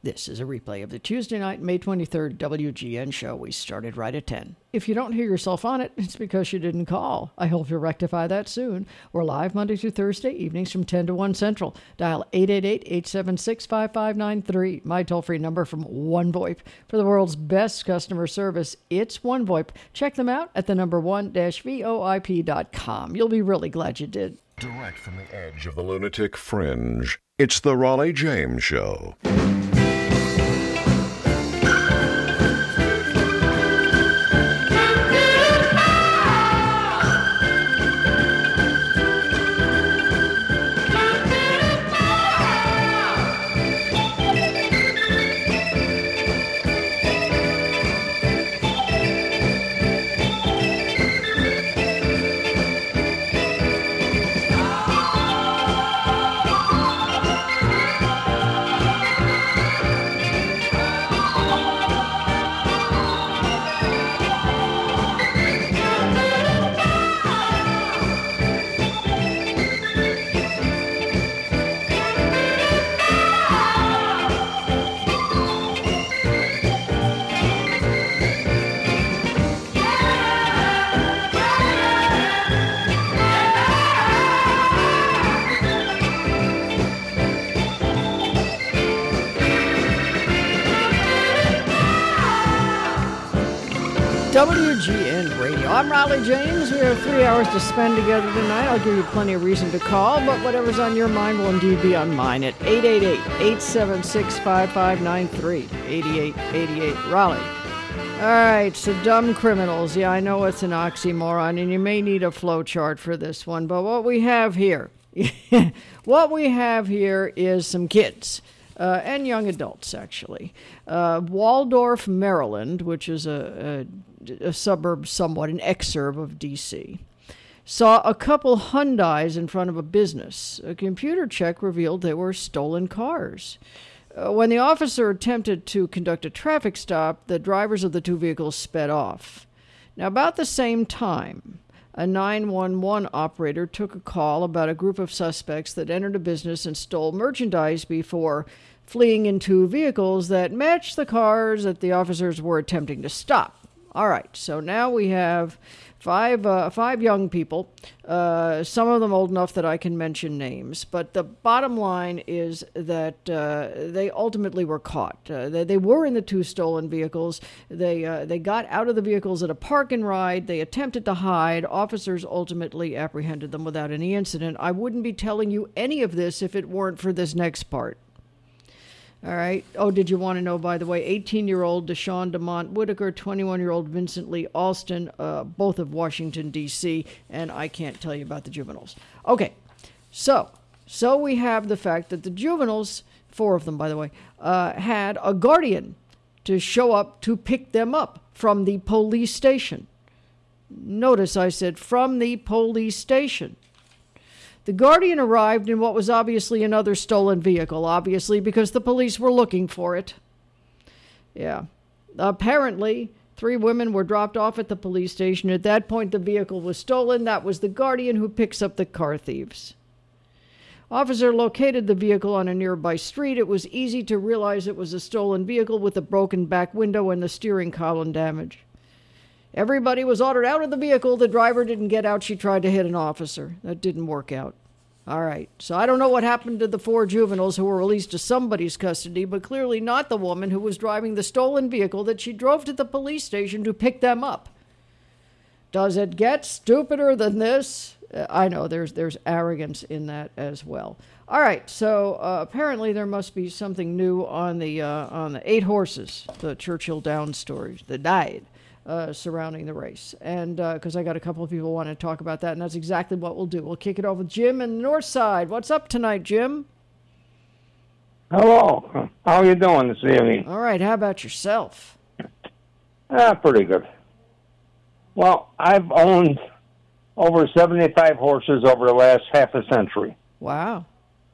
This is a replay of the Tuesday night, May 23rd WGN show. We started right at 10. If you don't hear yourself on it, it's because you didn't call. I hope you'll rectify that soon. We're live Monday through Thursday evenings from 10 to 1 Central. Dial 888-876-5593. My toll-free number from OneVoIP. For the world's best customer service, it's OneVoIP. Check them out at the number one-voip.com. You'll be really glad you did. Direct from the edge of the lunatic fringe, it's the Raleigh James Show. WGN Radio. I'm Raleigh James. We have 3 hours to spend together tonight. I'll give you plenty of reason to call, but whatever's on your mind will indeed be on mine at 888-876-5593. 8888 Raleigh. All right, so dumb criminals. Yeah, I know it's an oxymoron, and you may need a flow chart for this one, but what we have here, is some kids. And young adults, actually. Waldorf, Maryland, which is a suburb, somewhat an exurb of D.C., saw a couple Hyundais in front of a business. A computer check revealed they were stolen cars. When the officer attempted to conduct a traffic stop, the drivers of the two vehicles sped off. Now, about the same time, a 911 operator took a call about a group of suspects that entered a business and stole merchandise before fleeing in two vehicles that matched the cars that the officers were attempting to stop. All right, so now we have five young people, some of them old enough that I can mention names. But the bottom line is that they ultimately were caught. They were in the two stolen vehicles. They got out of the vehicles at a park and ride. They attempted to hide. Officers ultimately apprehended them without any incident. I wouldn't be telling you any of this if it weren't for this next part. All right. Oh, did you want to know, by the way, 18-year-old Deshaun DeMont Whitaker, 21-year-old Vincent Lee Alston, both of Washington, D.C., and I can't tell you about the juveniles. Okay. So we have the fact that the juveniles, 4 of them, by the way, had a guardian to show up to pick them up from the police station. Notice I said from the police station. The guardian arrived in what was obviously another stolen vehicle, obviously, because the police were looking for it. Yeah. Apparently, 3 women were dropped off at the police station. At that point, the vehicle was stolen. That was the guardian who picks up the car thieves. Officer located the vehicle on a nearby street. It was easy to realize it was a stolen vehicle with a broken back window and the steering column damage. Everybody was ordered out of the vehicle. The driver didn't get out. She tried to hit an officer. That didn't work out. All right. So I don't know what happened to the 4 juveniles who were released to somebody's custody, but clearly not the woman who was driving the stolen vehicle that she drove to the police station to pick them up. Does it get stupider than this? I know there's arrogance in that as well. All right. So apparently there must be something new on the 8 horses, the Churchill Downs stories that died. Surrounding the race. And because I got a couple of people who want to talk about that, and that's exactly what we'll do. We'll kick it off with Jim in the north side. What's up tonight, Jim? Hello. How are you doing this evening? All right. How about yourself? Pretty good. Well, I've owned over 75 horses over the last half a century. Wow.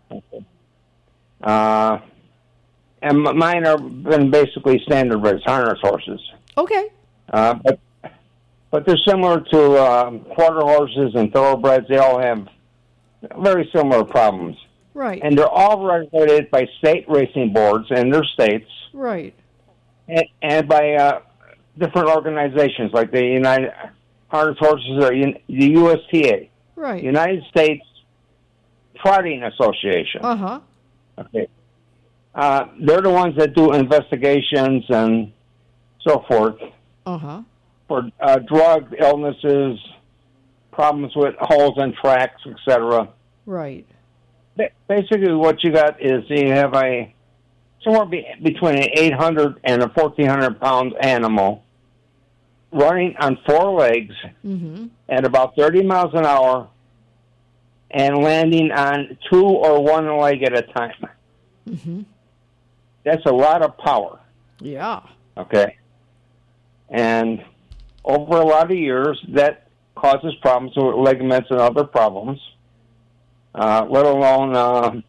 And mine have been basically standard-bred harness horses. Okay. But they're similar to quarter horses and thoroughbreds. They all have very similar problems. Right. And they're all regulated by state racing boards in their states, Right. and by different organizations like the United Harness Horses or the USTA, Right. United States Trotting Association. Uh-huh. Okay. They're the ones that do investigations and so forth Uh-huh. for drug illnesses, problems with holes in tracks, etc. Right. Basically, what you got is you have somewhere between an 800 and a 1,400 pound animal running on four legs at about 30 miles an hour and landing on two or one leg at a time. That's a lot of power. Yeah. Okay. And over a lot of years, that causes problems with ligaments and other problems, let alone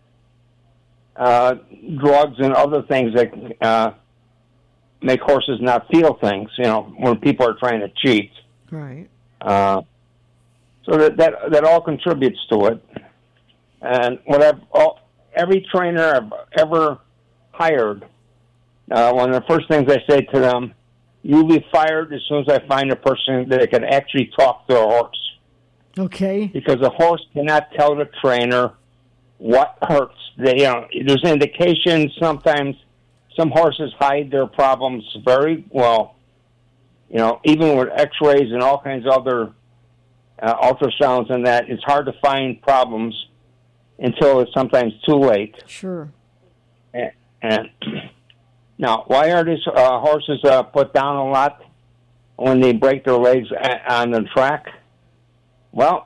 drugs and other things that make horses not feel things, when people are trying to cheat. Right. So that all contributes to it. And every trainer I've ever hired, one of the first things I say to them, you'll be fired as soon as I find a person that can actually talk to a horse. Okay. Because a horse cannot tell the trainer what hurts. There's indications sometimes. Some horses hide their problems very well. Even with X-rays and all kinds of other ultrasounds and that, it's hard to find problems until it's sometimes too late. Sure. And now, why are these horses put down a lot when they break their legs on the track? Well,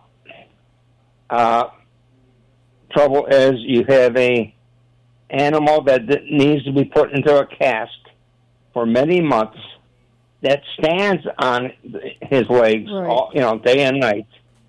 trouble is you have a animal that needs to be put into a cast for many months that stands on his legs, right. all, day and night.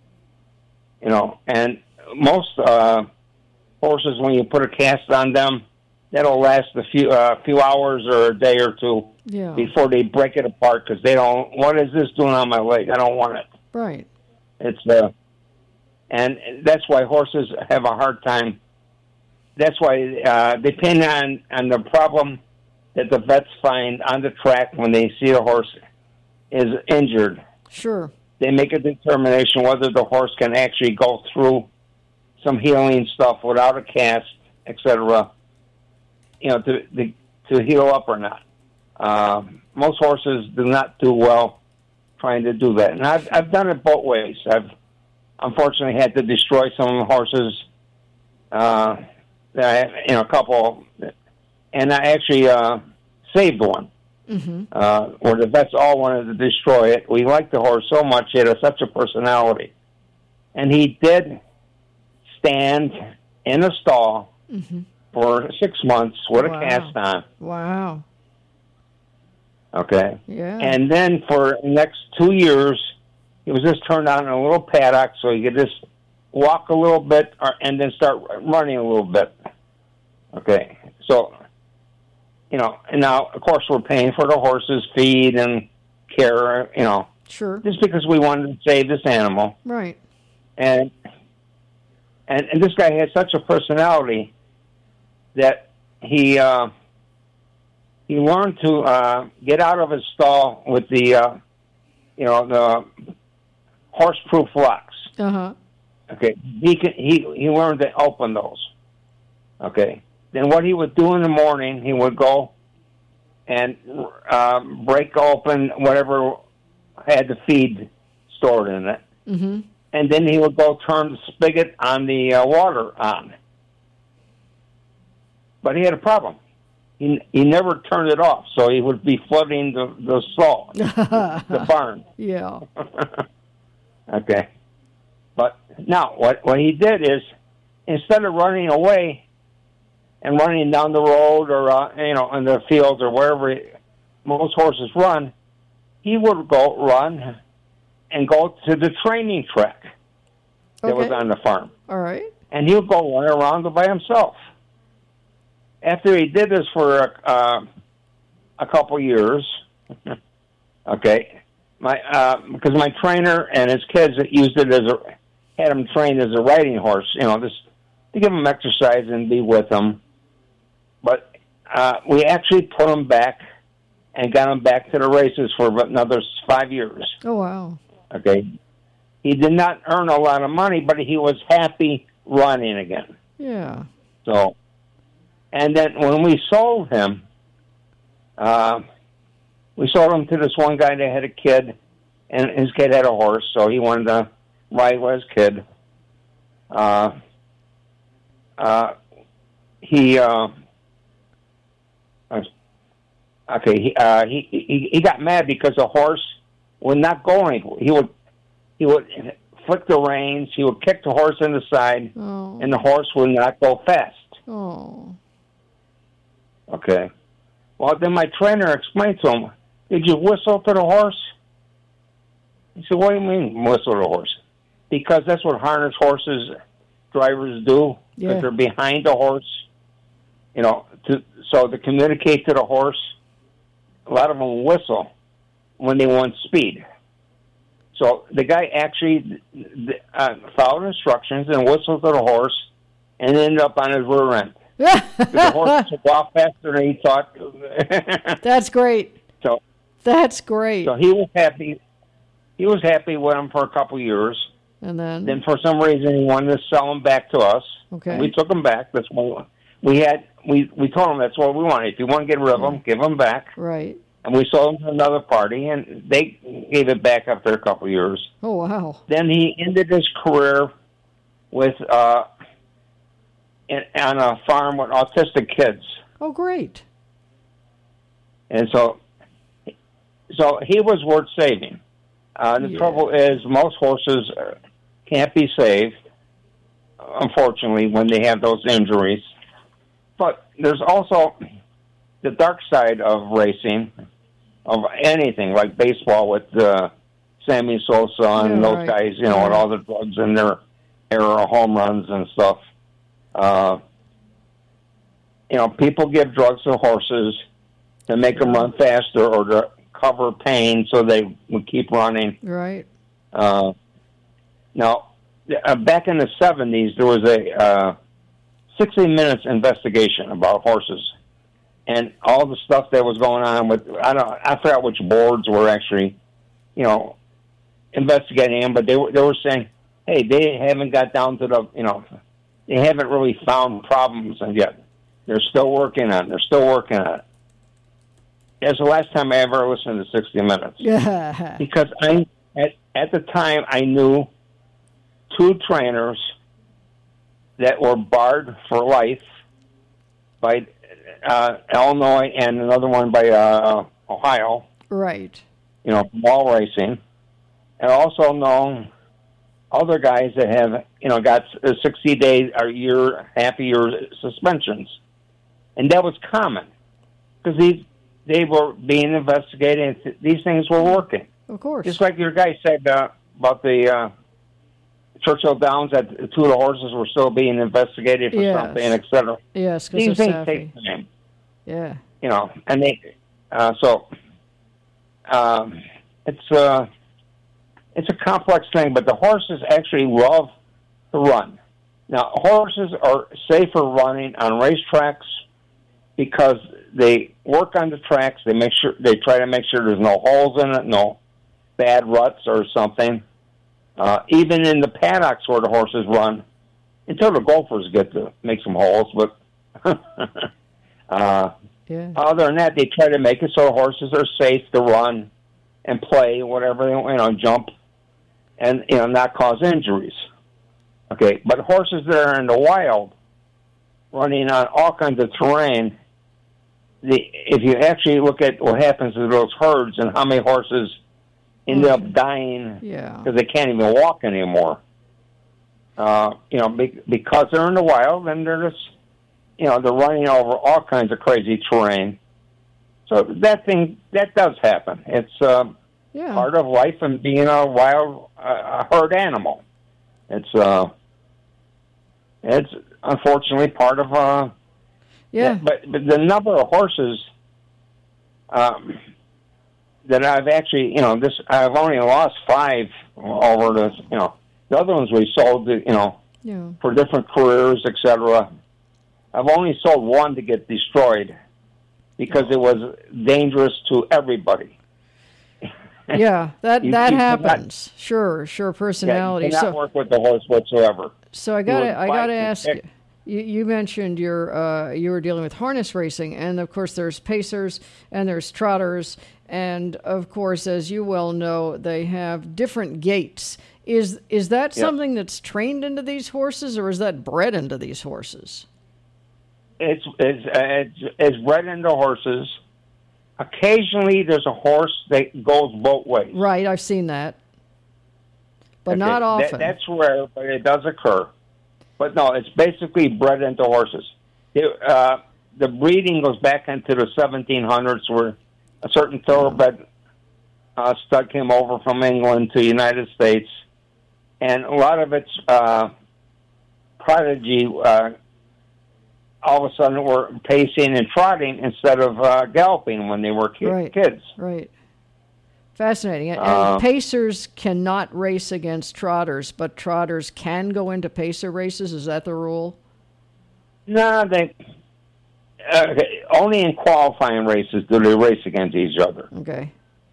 And most horses, when you put a cast on them, that'll last a few hours or a day or two before they break it apart because they don't. What is this doing on my leg? I don't want it. Right. It's and that's why horses have a hard time. That's why, depending on the problem that the vets find on the track when they see a horse is injured. Sure. They make a determination whether the horse can actually go through some healing stuff without a cast, etc. To heal up or not. Most horses do not do well trying to do that, and I've done it both ways. I've unfortunately had to destroy some horses. A couple, and I actually saved one. Where the vets all wanted to destroy it. We liked the horse so much; he had such a personality, and he did stand in a stall for 6 months with a cast on. Wow. Okay. Yeah. And then for the next 2 years, he was just turned on in a little paddock so he could just walk a little bit and then start running a little bit. Okay. So, and now, of course, we're paying for the horse's feed and care, Sure. just because we wanted to save this animal. Right. And this guy had such a personality that he learned to get out of his stall with the horse-proof locks. Uh-huh. Okay, he learned to open those. Okay, then what he would do in the morning, he would go and break open whatever had the feed stored in it, and then he would go turn the spigot on the water on. But he had a problem. He never turned it off, so he would be flooding the stall, the barn. Yeah. Okay. But now, what he did is, instead of running away and running down the road or, in the fields or wherever most horses run, he would go run and go to the training track that was on the farm. All right. And he would go run around by himself. After he did this for a couple years, okay, because my trainer and his kids used it had him trained as a riding horse. to give him exercise and be with him. But we actually put him back and got him back to the races for another 5 years. Oh, wow. Okay. He did not earn a lot of money, but he was happy running again. Yeah. So, and then when we sold him to this one guy that had a kid, and his kid had a horse, so he wanted to ride with his kid. He got mad because the horse would not go anywhere. He would flick the reins. He would kick the horse in the side, and the horse would not go fast. Oh. Okay. Well, then my trainer explained to him, "Did you whistle to the horse?" He said, "What do you mean whistle to the horse?" Because that's what harness horses drivers do. Because they're behind the horse, to communicate to the horse. A lot of them whistle when they want speed. So the guy actually followed instructions and whistled to the horse and ended up on his rear end. The horse took off faster than he thought. That's great. So that's great. So he was happy. He was happy with him for a couple years. And then for some reason, he wanted to sell him back to us. Okay. And we took him back. That's what we told him that's what we wanted. If you want to get rid of him, give him back. Right. And we sold him to another party, and they gave it back after a couple of years. Oh, wow. Then he ended his career with on a farm with autistic kids. Oh, great. And so he was worth saving. The trouble is most horses can't be saved, unfortunately, when they have those injuries. But there's also the dark side of racing, of anything, like baseball with Sammy Sosa and those guys, with all the drugs in their era of home runs and stuff. People give drugs to horses to make them run faster or to cover pain so they would keep running. Right. Now, back in the 70s, there was a 60 Minutes investigation about horses and all the stuff that was going on with, I forgot which boards were actually, investigating them, but they were saying, hey, they haven't got down to the, they haven't really found problems yet. They're still working on it. That's the last time I ever listened to 60 Minutes. Yeah. Because at the time, I knew 2 trainers that were barred for life by Illinois and another one by Ohio. Right. Ball racing. And also know other guys that have, got 60 days or half a year suspensions. And that was common. Because they were being investigated and these things were working. Of course. Just like your guy said about the Churchill Downs, that 2 of the horses were still being investigated for something, etc. Yes, because these things take time. Yeah. And they, it's a complex thing, but the horses actually love to run. Now, horses are safer running on racetracks because they work on the tracks. They try to make sure there's no holes in it, no bad ruts or something. Even in the paddocks where the horses run, until the golfers get to make some holes. But other than that, they try to make it so the horses are safe to run and play, whatever, jump, and not cause injuries. Okay, but horses that are in the wild, running on all kinds of terrain, if you actually look at what happens to those herds and how many horses end up dying because they can't even walk anymore, because they're in the wild and they're just, they're running over all kinds of crazy terrain. So that does happen. It's part of life and being a wild herd animal. It's unfortunately part of but the number of horses that I've actually I've only lost 5 over the the other ones we sold Yeah. for different careers, etc. I've only sold one to get destroyed because it was dangerous to everybody. Yeah, that You happens. Sure, personality. You cannot So work with the horse whatsoever. I gotta ask you. You mentioned you were dealing with harness racing, and of course there's pacers and there's trotters, and of course, as you well know, they have different gaits. Is that something that's trained into these horses, or is that bred into these horses? It's bred into horses. Occasionally, there's a horse that goes both ways. Right, I've seen that, but not often. That's rare, but it does occur. But no, it's basically bred into horses. The breeding goes back into the 1700s, where a certain thoroughbred stud came over from England to the United States, and a lot of its prodigy all of a sudden were pacing and trotting instead of galloping when they were kids. Right. Fascinating. And pacers cannot race against trotters, but trotters can go into pacer races. Is that the rule? No, they only in qualifying races do they race against each other. Okay.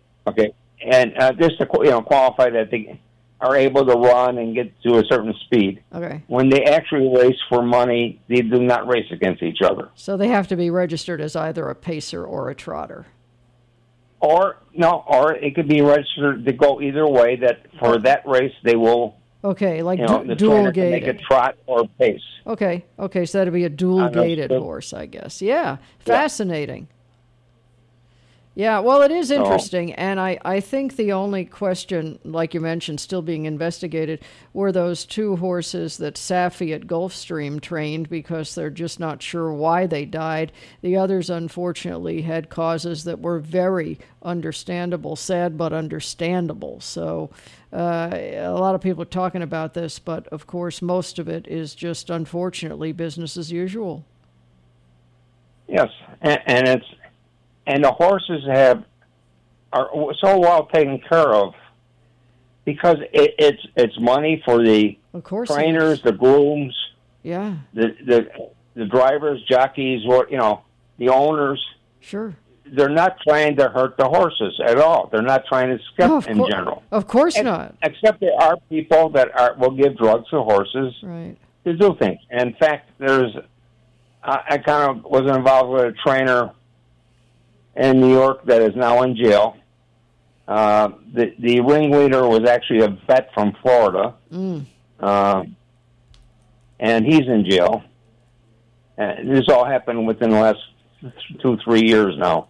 And just to qualify that they are able to run and get to a certain speed. Okay. When they actually race for money, they do not race against each other. So they have to be registered as either a pacer or a trotter. Or it could be registered to go either way. That for that race they will. Okay, like the dual gated. Make a trot or pace. Okay, so that'd be a dual gated horse, I guess. Yeah, fascinating. Yeah, well, it is interesting, and I think the only question, like you mentioned, still being investigated, were those two horses that Safi at Gulfstream trained because they're just not sure why they died. The others, unfortunately, had causes that were very understandable, sad but understandable. So a lot of people are talking about this, but of course most of it is just, unfortunately, business as usual. Yes, and the horses are so well taken care of because it's money for the trainers, the grooms, the drivers, jockeys, or the owners. Sure, they're not trying to hurt the horses at all. They're not trying to skip in general. Of course not. Except there are people that will give drugs to horses to do things. And in fact, I kind of was involved with a trainer in New York that is now in jail. The ringleader was actually a vet from Florida, and he's in jail. And this all happened within the last 2-3 years now.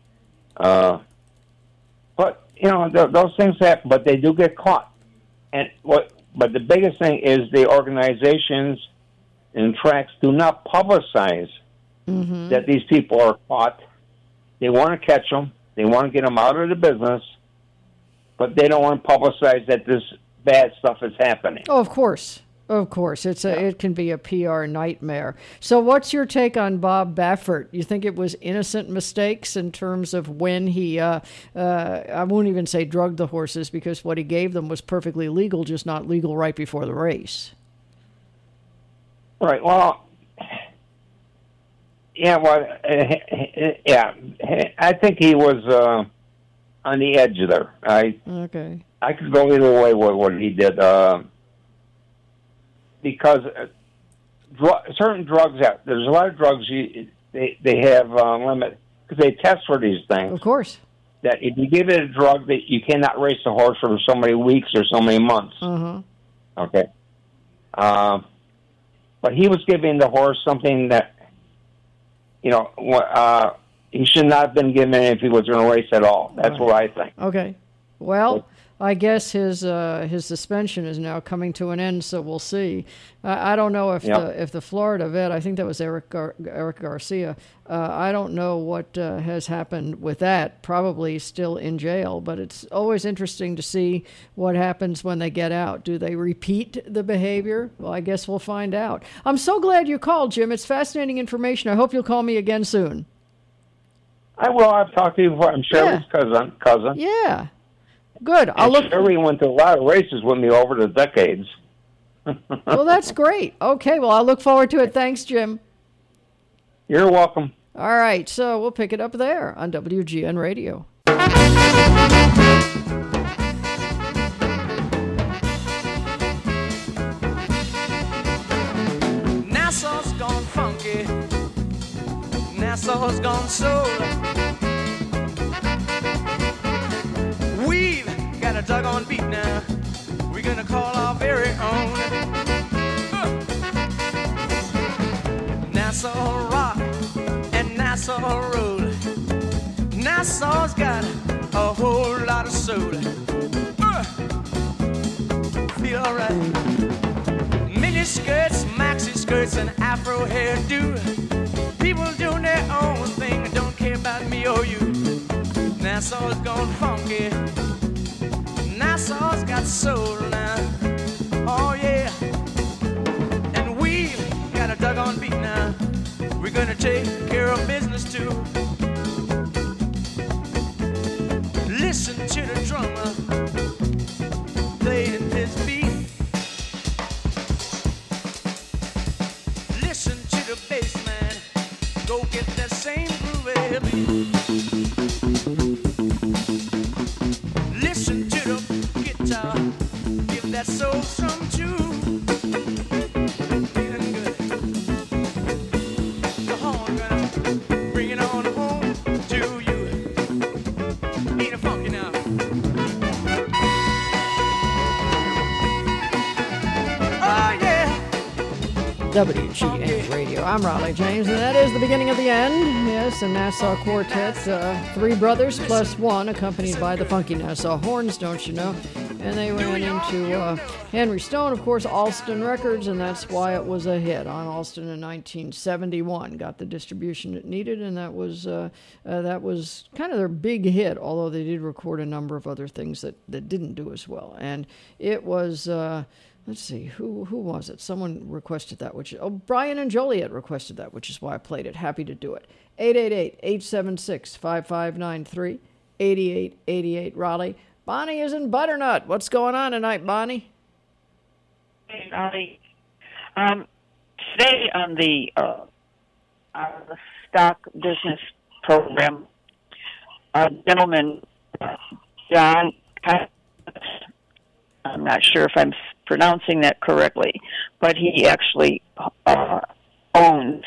But those things happen, but they do get caught. But the biggest thing is the organizations and tracks do not publicize that these people are caught. They want to catch them. They want to get them out of the business, but they don't want to publicize that this bad stuff is happening. Oh, of course. It can be a PR nightmare. So what's your take on Bob Baffert? You think it was innocent mistakes in terms of when he, I won't even say drugged the horses because what he gave them was perfectly legal, just not legal right before the race. Right. Well, I think he was on the edge there. I could go either way with what he did because certain drugs there's a lot of drugs they have limit because they test for these things. Of course. That if you give it a drug that you cannot race the horse for so many weeks or so many months. Okay. But he was giving the horse something that he should not have been given if he was going to race at all. That's what I think. Okay. Well, I guess his suspension is now coming to an end, so we'll see. I don't know if the Florida vet, I think that was Eric Garcia. I don't know what has happened with that. Probably still in jail, but it's always interesting to see what happens when they get out. Do they repeat the behavior? Well, I guess we'll find out. I'm so glad you called, Jim. It's fascinating information. I hope you'll call me again soon. I will. I've talked to you before. I'm Sherry's cousin. Yeah. Good. Sherry went to a lot of races with me over the decades. Well, that's great. Okay, well, I look forward to it. Thanks, Jim. You're welcome. All right, so we'll pick it up there on WGN Radio. Nassau's gone funky. Nassau's gone soul. We've got a doggone beat now. We're gonna call our very own. Nassau rock and Nassau roll. Nassau's got a whole lot of soul. Feel alright. Mini skirts, maxi skirts, and Afro hairdo. People doing their own thing, don't care about me or you. Nassau's gone funky. Nassau's got soul now. Oh yeah. And we got a doggone beat now. We're gonna take care of business too. Listen to the drummer playing his beat. Listen to the bass man, go get that same groovy beat. Listen to the guitar, give that soul some too. Feeling good. The horn gonna bring it on home to you. Ain't it funky now? Oh yeah. WGN Radio. I'm Raleigh James, and that is the beginning of the end. Yes, a Nassau quartet, three brothers plus one, accompanied by the funky Nassau Horns, don't you know? And they ran into Henry Stone, of course, Alston Records, and that's why it was a hit on Alston in 1971. Got the distribution it needed, and that was kind of their big hit, although they did record a number of other things that didn't do as well. And it was... let's see, who was it? Someone requested that, Brian and Joliet requested that, which is why I played it. Happy to do it. 888-876-5593, 8888 Raleigh. Bonnie is in Butternut. What's going on tonight, Bonnie? Hey, Raleigh. Today on the stock business program, a gentleman, John, I'm not sure if I'm pronouncing that correctly, but he actually owns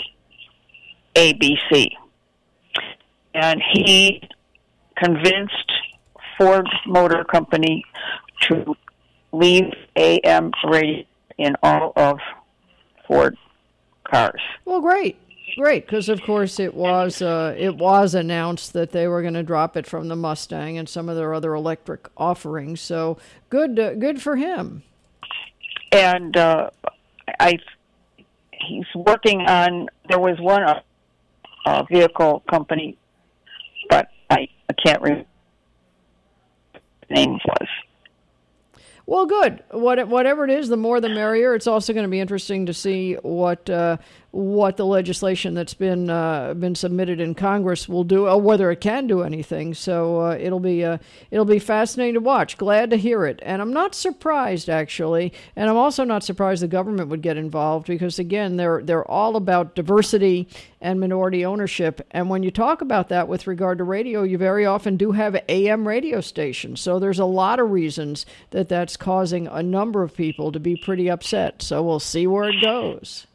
ABC. And he convinced Ford Motor Company to leave AM radio in all of Ford cars. Well, great, because of course it was announced that they were going to drop it from the Mustang and some of their other electric offerings. So good for him. And he's working on. There was one vehicle company, but I can't remember what the name was. Well, good. Whatever it is, the more the merrier. It's also going to be interesting to see what the legislation that's been submitted in Congress will do, or whether it can do anything. So it'll be fascinating to watch. Glad to hear it, and I'm not surprised actually, and I'm also not surprised the government would get involved because again, they're all about diversity and minority ownership. And when you talk about that with regard to radio, you very often do have AM radio stations. So there's a lot of reasons that's causing a number of people to be pretty upset. So we'll see where it goes.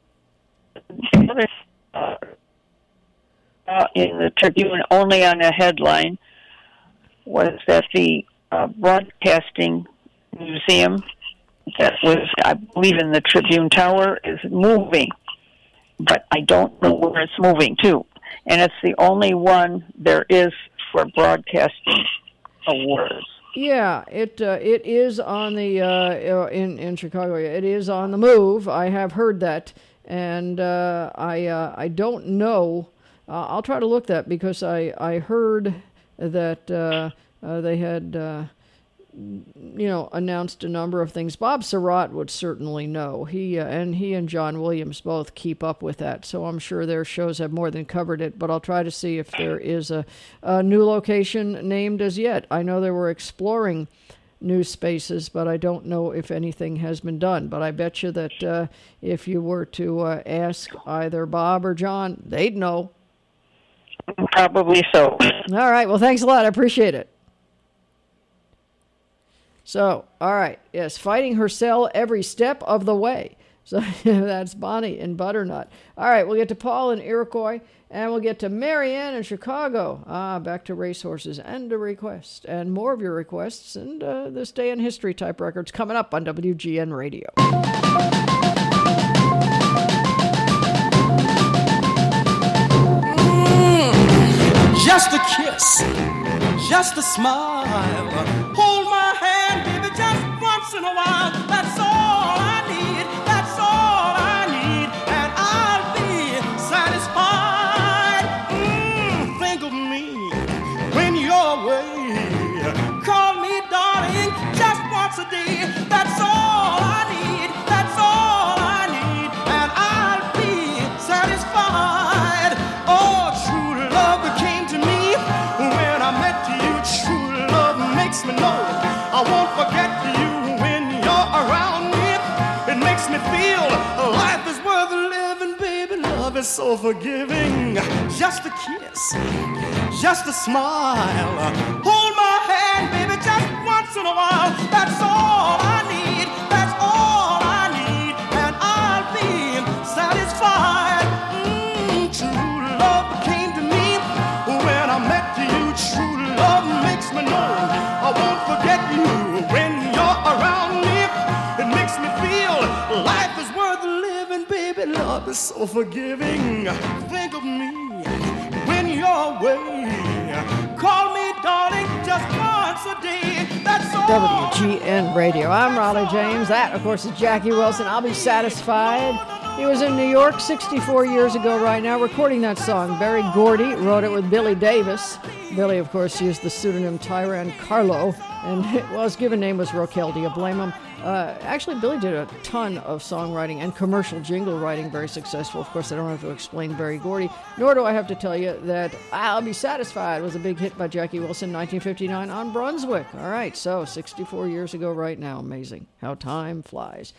In the Tribune, only on a headline, was that the Broadcasting Museum that was, I believe, in the Tribune Tower is moving, but I don't know where it's moving to. And it's the only one there is for broadcasting awards. Yeah, it is on the in Chicago. It is on the move. I have heard that, and I don't know. I'll try to look that because I heard that they had announced a number of things. Bob Surratt would certainly know. He and John Williams both keep up with that, so I'm sure their shows have more than covered it, but I'll try to see if there is a new location named as yet. I know they were exploring new spaces, but I don't know if anything has been done. But I bet you that if you were to ask either Bob or John, they'd know. Probably so. All right. Well, thanks a lot. I appreciate it. So, all right. Yes, fighting her cell every step of the way. So that's Bonnie in Butternut. All right. We'll get to Paul in Iroquois, and we'll get to Marianne in Chicago. Back to racehorses and a request. And more of your requests and this day in history type records coming up on WGN Radio. Just a kiss, just a smile. Hold my hand, baby, just once in a while. That's all I need, that's all I need, and I'll be satisfied. Think of me when you're away. Call me darling just once a day. That's all I need, that's all I need, and I'll be satisfied. Oh, true love came to me when I met you. True love makes me know I won't forget you when you're around me. It makes me feel life is worth living, baby. Love is so forgiving. Just a kiss, just a smile. Hold my hand, baby, just once in a while. That's all I need, that's all I need, and I'll be satisfied. True love came to me when I met you. True love makes me know I won't forget you when you're around me. It makes me feel life is worth living, baby. Love is so forgiving. Think of me when you're away. Call me darling just once a day. That's all. WGN Radio. I'm Raleigh James. That, of course, is Jackie Wilson. I'll be satisfied. He was in New York 64 years ago right now recording that song. Berry Gordy wrote it with Billy Davis. Billy, of course, used the pseudonym Tyran Carlo, and his given name was Roquel. Do you blame him? Actually, Billy did a ton of songwriting and commercial jingle writing, very successful. Of course, I don't have to explain Berry Gordy, nor do I have to tell you that I'll Be Satisfied was a big hit by Jackie Wilson in 1959 on Brunswick. All right, so 64 years ago right now. Amazing how time flies.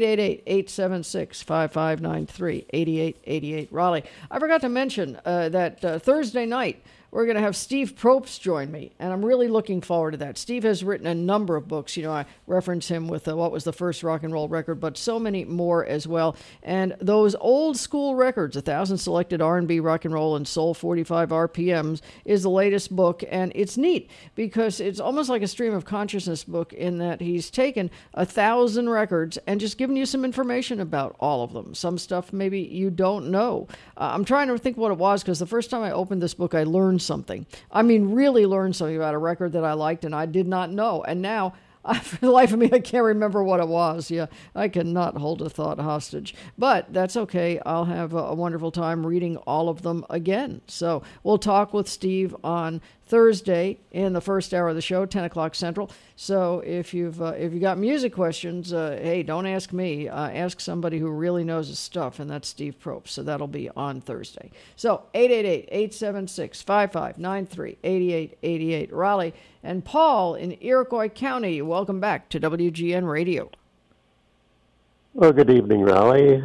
888-876-5593, 8888 Raleigh. I forgot to mention that Thursday night, we're going to have Steve Probst join me, and I'm really looking forward to that. Steve has written a number of books. You know, I reference him with what was the first rock and roll record, but so many more as well. And those old school records, 1,000 Selected R&B, Rock and Roll, and Soul 45 RPMs, is the latest book, and it's neat because it's almost like a stream of consciousness book in that he's taken 1,000 records and just given you some information about all of them. Some stuff maybe you don't know. I'm trying to think what it was because the first time I opened this book, I learned something. I mean, really learned something about a record that I liked and I did not know. And now, for the life of me, I can't remember what it was. Yeah, I cannot hold a thought hostage. But that's okay. I'll have a wonderful time reading all of them again. So we'll talk with Steve on Thursday in the first hour of the show, 10 o'clock Central. So if you've got music questions, hey, don't ask me. Ask somebody who really knows his stuff, and that's Steve Probst. So that'll be on Thursday. So 888-876-5593, 8888 Raleigh. And Paul in Iroquois County, welcome back to WGN Radio. Well, good evening, Raleigh.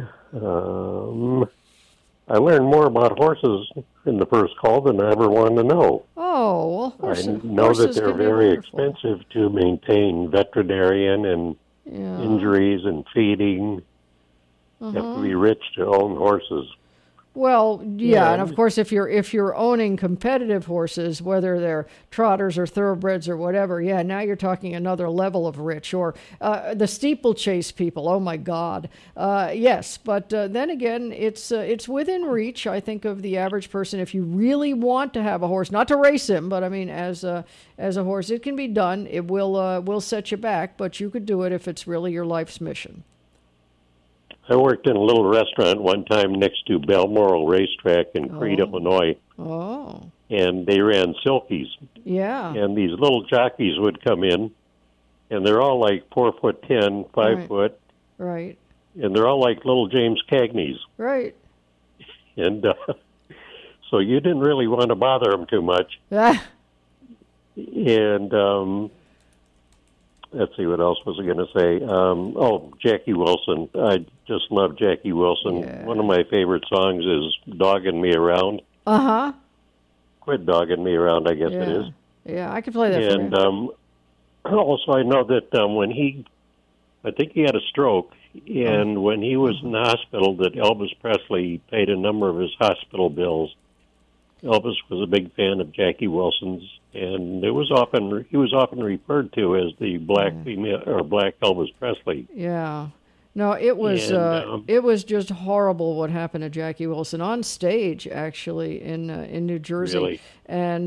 I learned more about horses in the first call than I ever wanted to know. Oh, well, horses, I know that they're very expensive to maintain, veterinarian and injuries and feeding. You have to be rich to own horses. Well, yeah, and of course, if you're owning competitive horses, whether they're trotters or thoroughbreds or whatever, yeah, now you're talking another level of rich. Or the steeplechase people, oh my God, yes. But then again, it's within reach, I think, of the average person. If you really want to have a horse, not to race him, but I mean, as a horse, it can be done. It will set you back, but you could do it if it's really your life's mission. I worked in a little restaurant one time next to Balmoral Racetrack in Crete, Illinois. Oh. And they ran silkies. Yeah. And these little jockeys would come in, and they're all like 4'10", 5 foot. Right. And they're all like little James Cagneys. Right. And so you didn't really want to bother them too much. And let's see, what else was I going to say? Jackie Wilson. I just love Jackie Wilson. Yeah. One of my favorite songs is Dogging Me Around. Uh-huh. Quit Dogging Me Around, I guess Yeah. it is. Yeah, I could play that And for you. also I know that I think he had a stroke, and when he was in the hospital, that Elvis Presley paid a number of his hospital bills. Elvis was a big fan of Jackie Wilson's, and he was often referred to as the black female or black Elvis Presley. Yeah. No, it was just horrible what happened to Jackie Wilson on stage, actually, in New Jersey. Really? And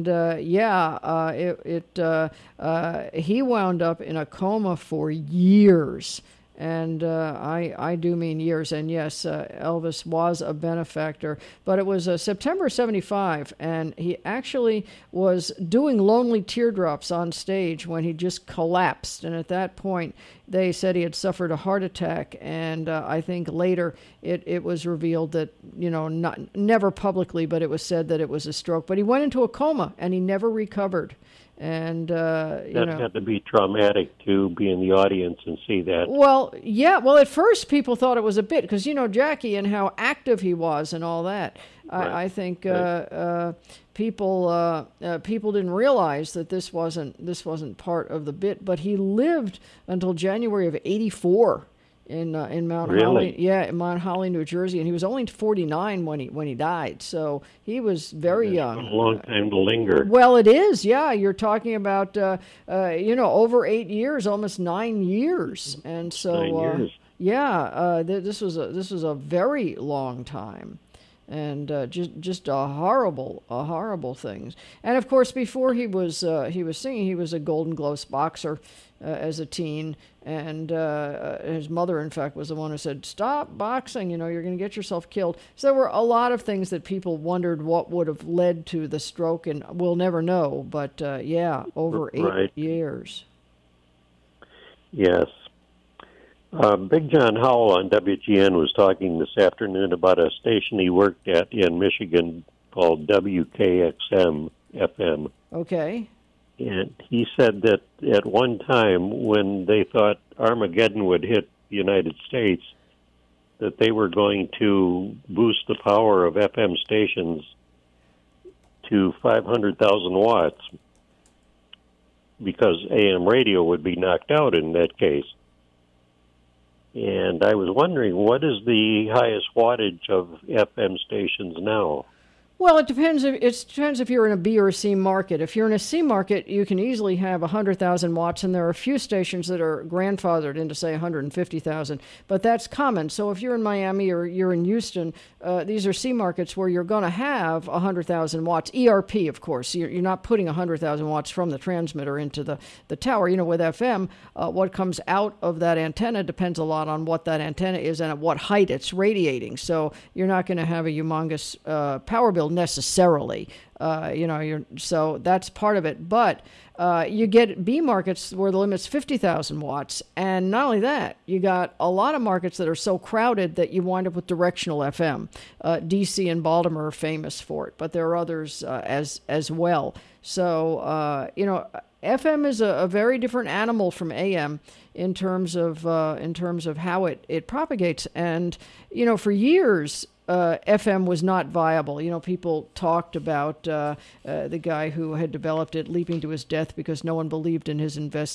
he wound up in a coma for years. And I do mean years. And yes, Elvis was a benefactor. But it was September 75, and he actually was doing Lonely Teardrops on stage when he just collapsed. And at that point, they said he had suffered a heart attack. And I think later it was revealed that, never publicly, but it was said that it was a stroke. But he went into a coma, and he never recovered. And that had to be traumatic to be in the audience and see that. Well, yeah. Well, at first people thought it was a bit because Jackie and how active he was and all that. Right. I think people didn't realize that this wasn't part of the bit. But he lived until January of '84 in Mount Holly. Yeah, in Mount Holly, New Jersey, and he was only 49 when he died. So he was very young. A long time to linger. Well, it is. Yeah, you're talking about over 8 years, almost 9 years, and so 9 years. This was a very long time. And just a horrible things. And of course, before he was singing, he was a Golden Gloves boxer as a teen. And his mother, in fact, was the one who said, "Stop boxing. You're going to get yourself killed." So there were a lot of things that people wondered what would have led to the stroke, and we'll never know. But over 8 years. Yes. Big John Howell on WGN was talking this afternoon about a station he worked at in Michigan called WKXM FM. Okay. And he said that at one time when they thought Armageddon would hit the United States, that they were going to boost the power of FM stations to 500,000 watts because AM radio would be knocked out in that case. And I was wondering, what is the highest wattage of FM stations now? Well, it depends if you're in a B or a C market. If you're in a C market, you can easily have 100,000 watts, and there are a few stations that are grandfathered into, say, 150,000. But that's common. So if you're in Miami or you're in Houston, these are C markets where you're going to have 100,000 watts. ERP, of course. You're not putting 100,000 watts from the transmitter into the tower. With FM, what comes out of that antenna depends a lot on what that antenna is and at what height it's radiating. So you're not going to have a humongous power bill necessarily, so that's part of it. But you get B markets where the limit's 50,000 watts, and not only that, you got a lot of markets that are so crowded that you wind up with directional FM. DC and Baltimore are famous for it, but there are others as well. So FM is a very different animal from AM in terms of how it propagates, and for years. FM was not viable. People talked about the guy who had developed it leaping to his death because no one believed in his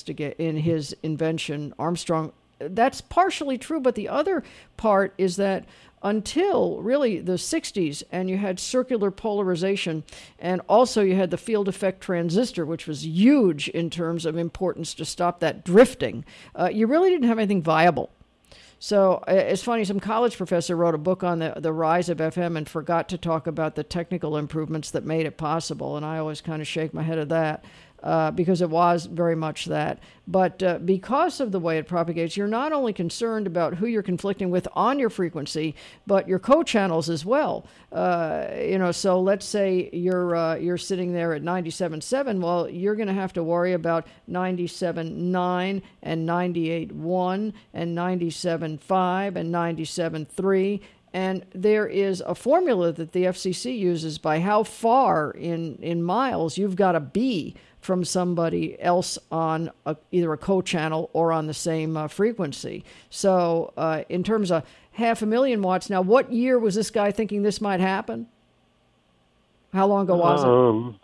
invention, Armstrong. That's partially true, but the other part is that until really the 60s, and you had circular polarization, and also you had the field effect transistor, which was huge in terms of importance to stop that drifting, you really didn't have anything viable. So it's funny, some college professor wrote a book on the rise of FM and forgot to talk about the technical improvements that made it possible. And I always kind of shake my head at that because it was very much that. But because of the way it propagates, you're not only concerned about who you're conflicting with on your frequency, but your co-channels as well. So let's say you're sitting there at 97.7. Well, you're going to have to worry about 97.9 and 98.1 and 97.5 and 97.3. And there is a formula that the FCC uses by how far in miles you've got to be from somebody else on either a co-channel or on the same frequency. So in terms of 500,000 watts, now what year was this guy thinking this might happen? How long ago was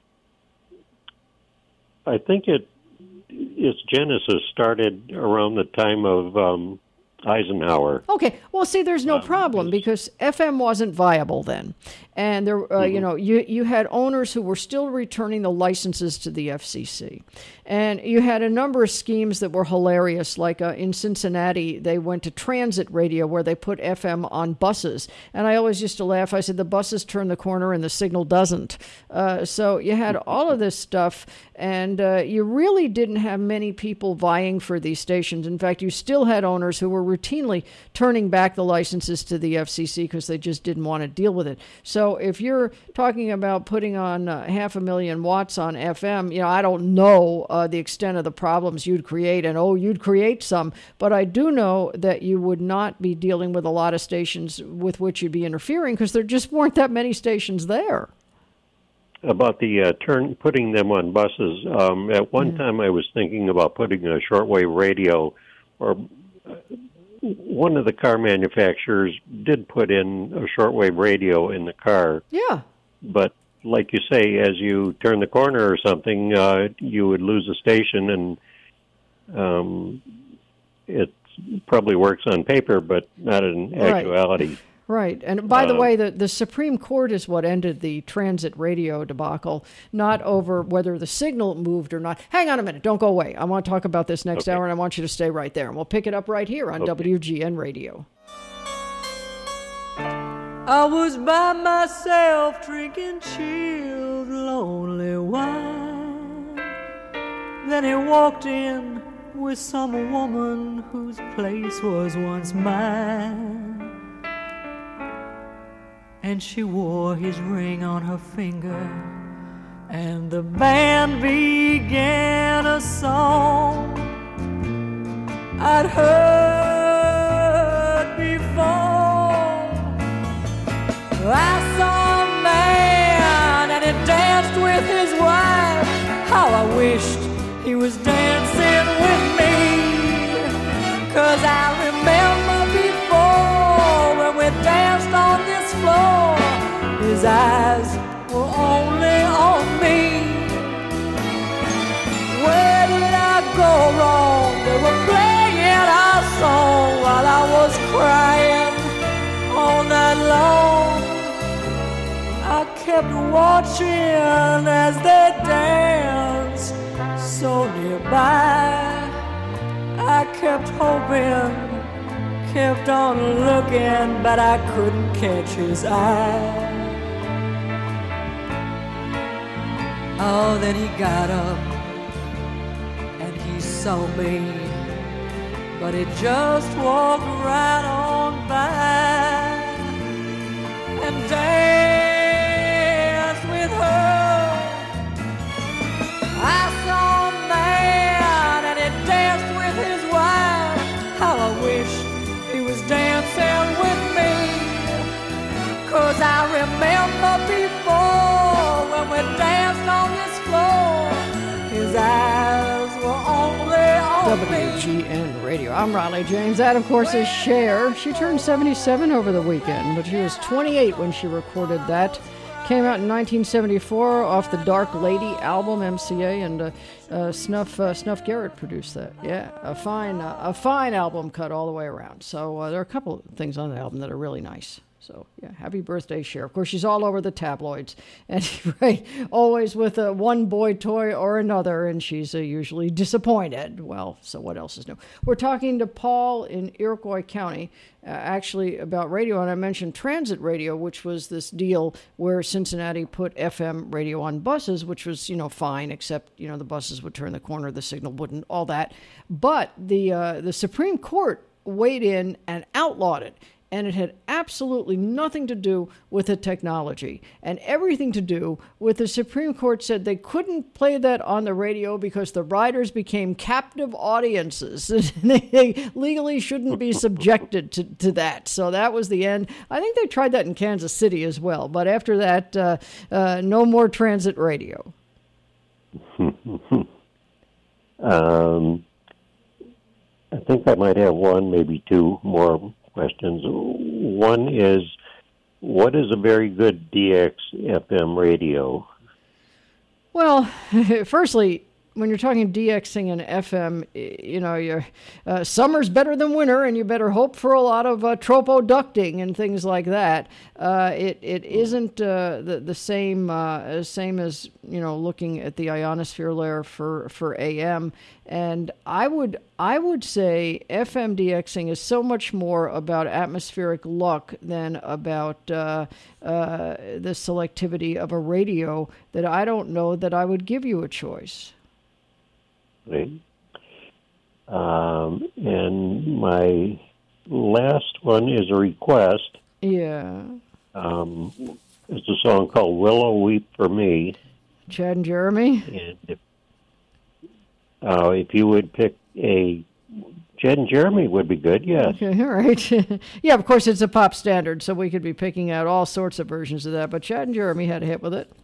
it? I think its genesis started around the time of Eisenhower. Okay. Well, see, there's no problem because FM wasn't viable then. And there, you had owners who were still returning the licenses to the FCC. And you had a number of schemes that were hilarious. Like in Cincinnati, they went to transit radio where they put FM on buses. And I always used to laugh. I said, the buses turn the corner and the signal doesn't. So you had all of this stuff. And you really didn't have many people vying for these stations. In fact, you still had owners who were routinely turning back the licenses to the FCC because they just didn't want to deal with it. So if you're talking about putting on 500,000 watts on FM, I don't know the extent of the problems you'd create, and you'd create some, but I do know that you would not be dealing with a lot of stations with which you'd be interfering because there just weren't that many stations there. About the putting them on buses, at one time I was thinking about putting a shortwave radio, or one of the car manufacturers did put in a shortwave radio in the car. Yeah. But like you say, as you turn the corner or something, you would lose a station, and it probably works on paper, but not in actuality. Right. And by the way, the Supreme Court is what ended the transit radio debacle, not over whether the signal moved or not. Hang on a minute. Don't go away. I want to talk about this next hour, and I want you to stay right there. And we'll pick it up right here on WGN Radio. I was by myself drinking chilled, lonely wine. Then he walked in with some woman whose place was once mine. And she wore his ring on her finger, and the band began a song I'd heard before. I saw a man and he danced with his wife. How I wished he was dancing with me, 'cause I remember before when we danced on this floor, his eyes were only on me. Where did I go wrong? They were playing our song while I was crying all night long. I kept watching as they danced so nearby. I kept hoping, kept on looking, but I couldn't catch his eye. Oh, then he got up and he saw me, but he just walked right on by and danced with her. I saw a man and he danced with his wife. How I wish he was dancing with me, 'cause I remember before when we danced on this floor, his eyes were only on WGN Radio. I'm Riley James. That, of course, is Cher. She turned 77 over the weekend, but she was 28 when she recorded that. Came out in 1974 off the Dark Lady album, MCA, and Snuff Garrett produced that. Yeah, a fine album cut all the way around. So there are a couple of things on the album that are really nice. So, yeah, happy birthday, Cher. Of course, she's all over the tabloids. And right, always with one boy toy or another, and she's usually disappointed. Well, so what else is new? We're talking to Paul in Iroquois County, actually about radio. And I mentioned transit radio, which was this deal where Cincinnati put FM radio on buses, which was, fine, except, the buses would turn the corner, the signal wouldn't, all that. But the Supreme Court weighed in and outlawed it. and it had absolutely nothing to do with the technology and everything to do with the Supreme Court said they couldn't play that on the radio because the riders became captive audiences. They legally shouldn't be subjected to that. So that was the end. I think they tried that in Kansas City as well. But after that, no more transit radio. I think I might have one, maybe two more questions. One is, what is a very good DX FM radio? Well, firstly, when you're talking DXing and FM, summer's better than winter, and you better hope for a lot of tropoducting and things like that. It isn't the same as looking at the ionosphere layer for AM. And I would say FM DXing is so much more about atmospheric luck than about the selectivity of a radio that I don't know that I would give you a choice. And my last one is a request. Yeah. It's a song called Willow Weep for Me. Chad and Jeremy? And if you would pick Chad and Jeremy would be good, yes. Okay, all right. Yeah, of course, it's a pop standard, so we could be picking out all sorts of versions of that, but Chad and Jeremy had a hit with it.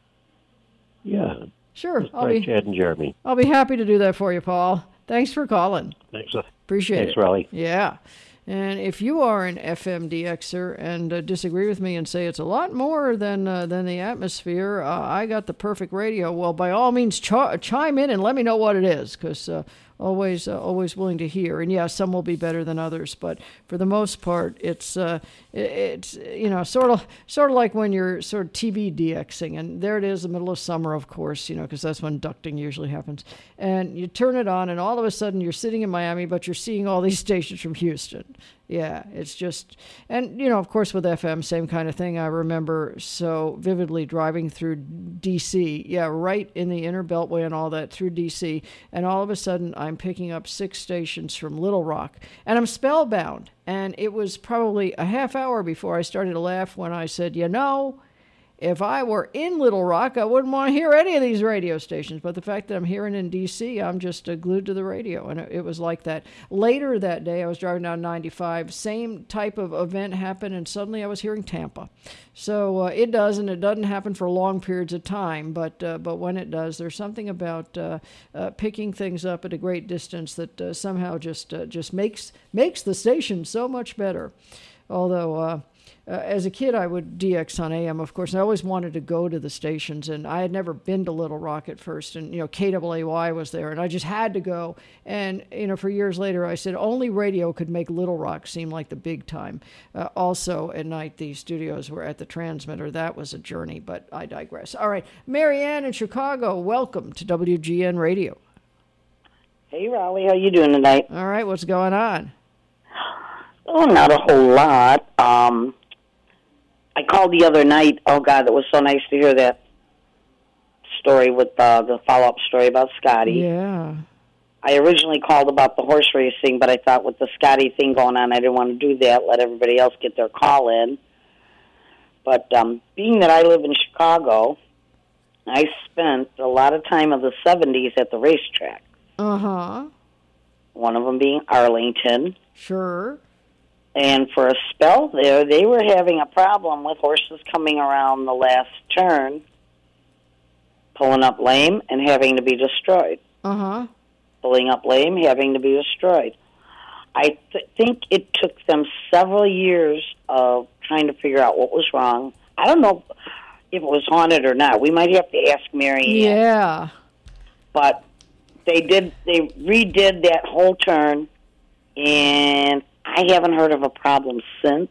Yeah. Sure. Chad and Jeremy. I'll be happy to do that for you, Paul. Thanks for calling. Thanks. Appreciate it. Thanks, Raleigh. Yeah. And if you are an FM DXer and disagree with me and say it's a lot more than the atmosphere, I got the perfect radio, well, by all means, chime in and let me know what it is, because always willing to hear. And yeah, some will be better than others, but for the most part, it's sort of like when you're sort of TV DXing, and there it is, the middle of summer, of course, because that's when ducting usually happens. And you turn it on, and all of a sudden you're sitting in Miami, but you're seeing all these stations from Houston. Yeah, it's just, and of course with FM, same kind of thing. I remember so vividly driving through DC, right in the inner beltway and all that through DC, and all of a sudden I'm picking up 6 stations from Little Rock, and I'm spellbound. And it was probably a half hour before I started to laugh when I said, if I were in Little Rock, I wouldn't want to hear any of these radio stations. But the fact that I'm hearing in D.C., I'm just glued to the radio. And it was like that. Later that day, I was driving down 95. Same type of event happened, and suddenly I was hearing Tampa. So it does, and it doesn't happen for long periods of time. But when it does, there's something about picking things up at a great distance that somehow just makes the station so much better. Although... as a kid, I would DX on AM, of course. And I always wanted to go to the stations, and I had never been to Little Rock at first. And, KWAY was there, and I just had to go. And, for years later, I said only radio could make Little Rock seem like the big time. Also, at night, the studios were at the transmitter. That was a journey, but I digress. All right, Marianne in Chicago, welcome to WGN Radio. Hey, Raleigh, how you doing tonight? All right, what's going on? Oh, not a whole lot. I called the other night. Oh, God, it was so nice to hear that story with the follow-up story about Scotty. Yeah. I originally called about the horse racing, but I thought with the Scotty thing going on, I didn't want to do that, let everybody else get their call in. But being that I live in Chicago, I spent a lot of time of the 70s at the racetrack. Uh-huh. One of them being Arlington. Sure. And for a spell there, they were having a problem with horses coming around the last turn, pulling up lame, and having to be destroyed. Uh-huh. Pulling up lame, having to be destroyed. I think it took them several years of trying to figure out what was wrong. I don't know if it was haunted or not. We might have to ask Mary Ann. Yeah. But they redid that whole turn, and I haven't heard of a problem since.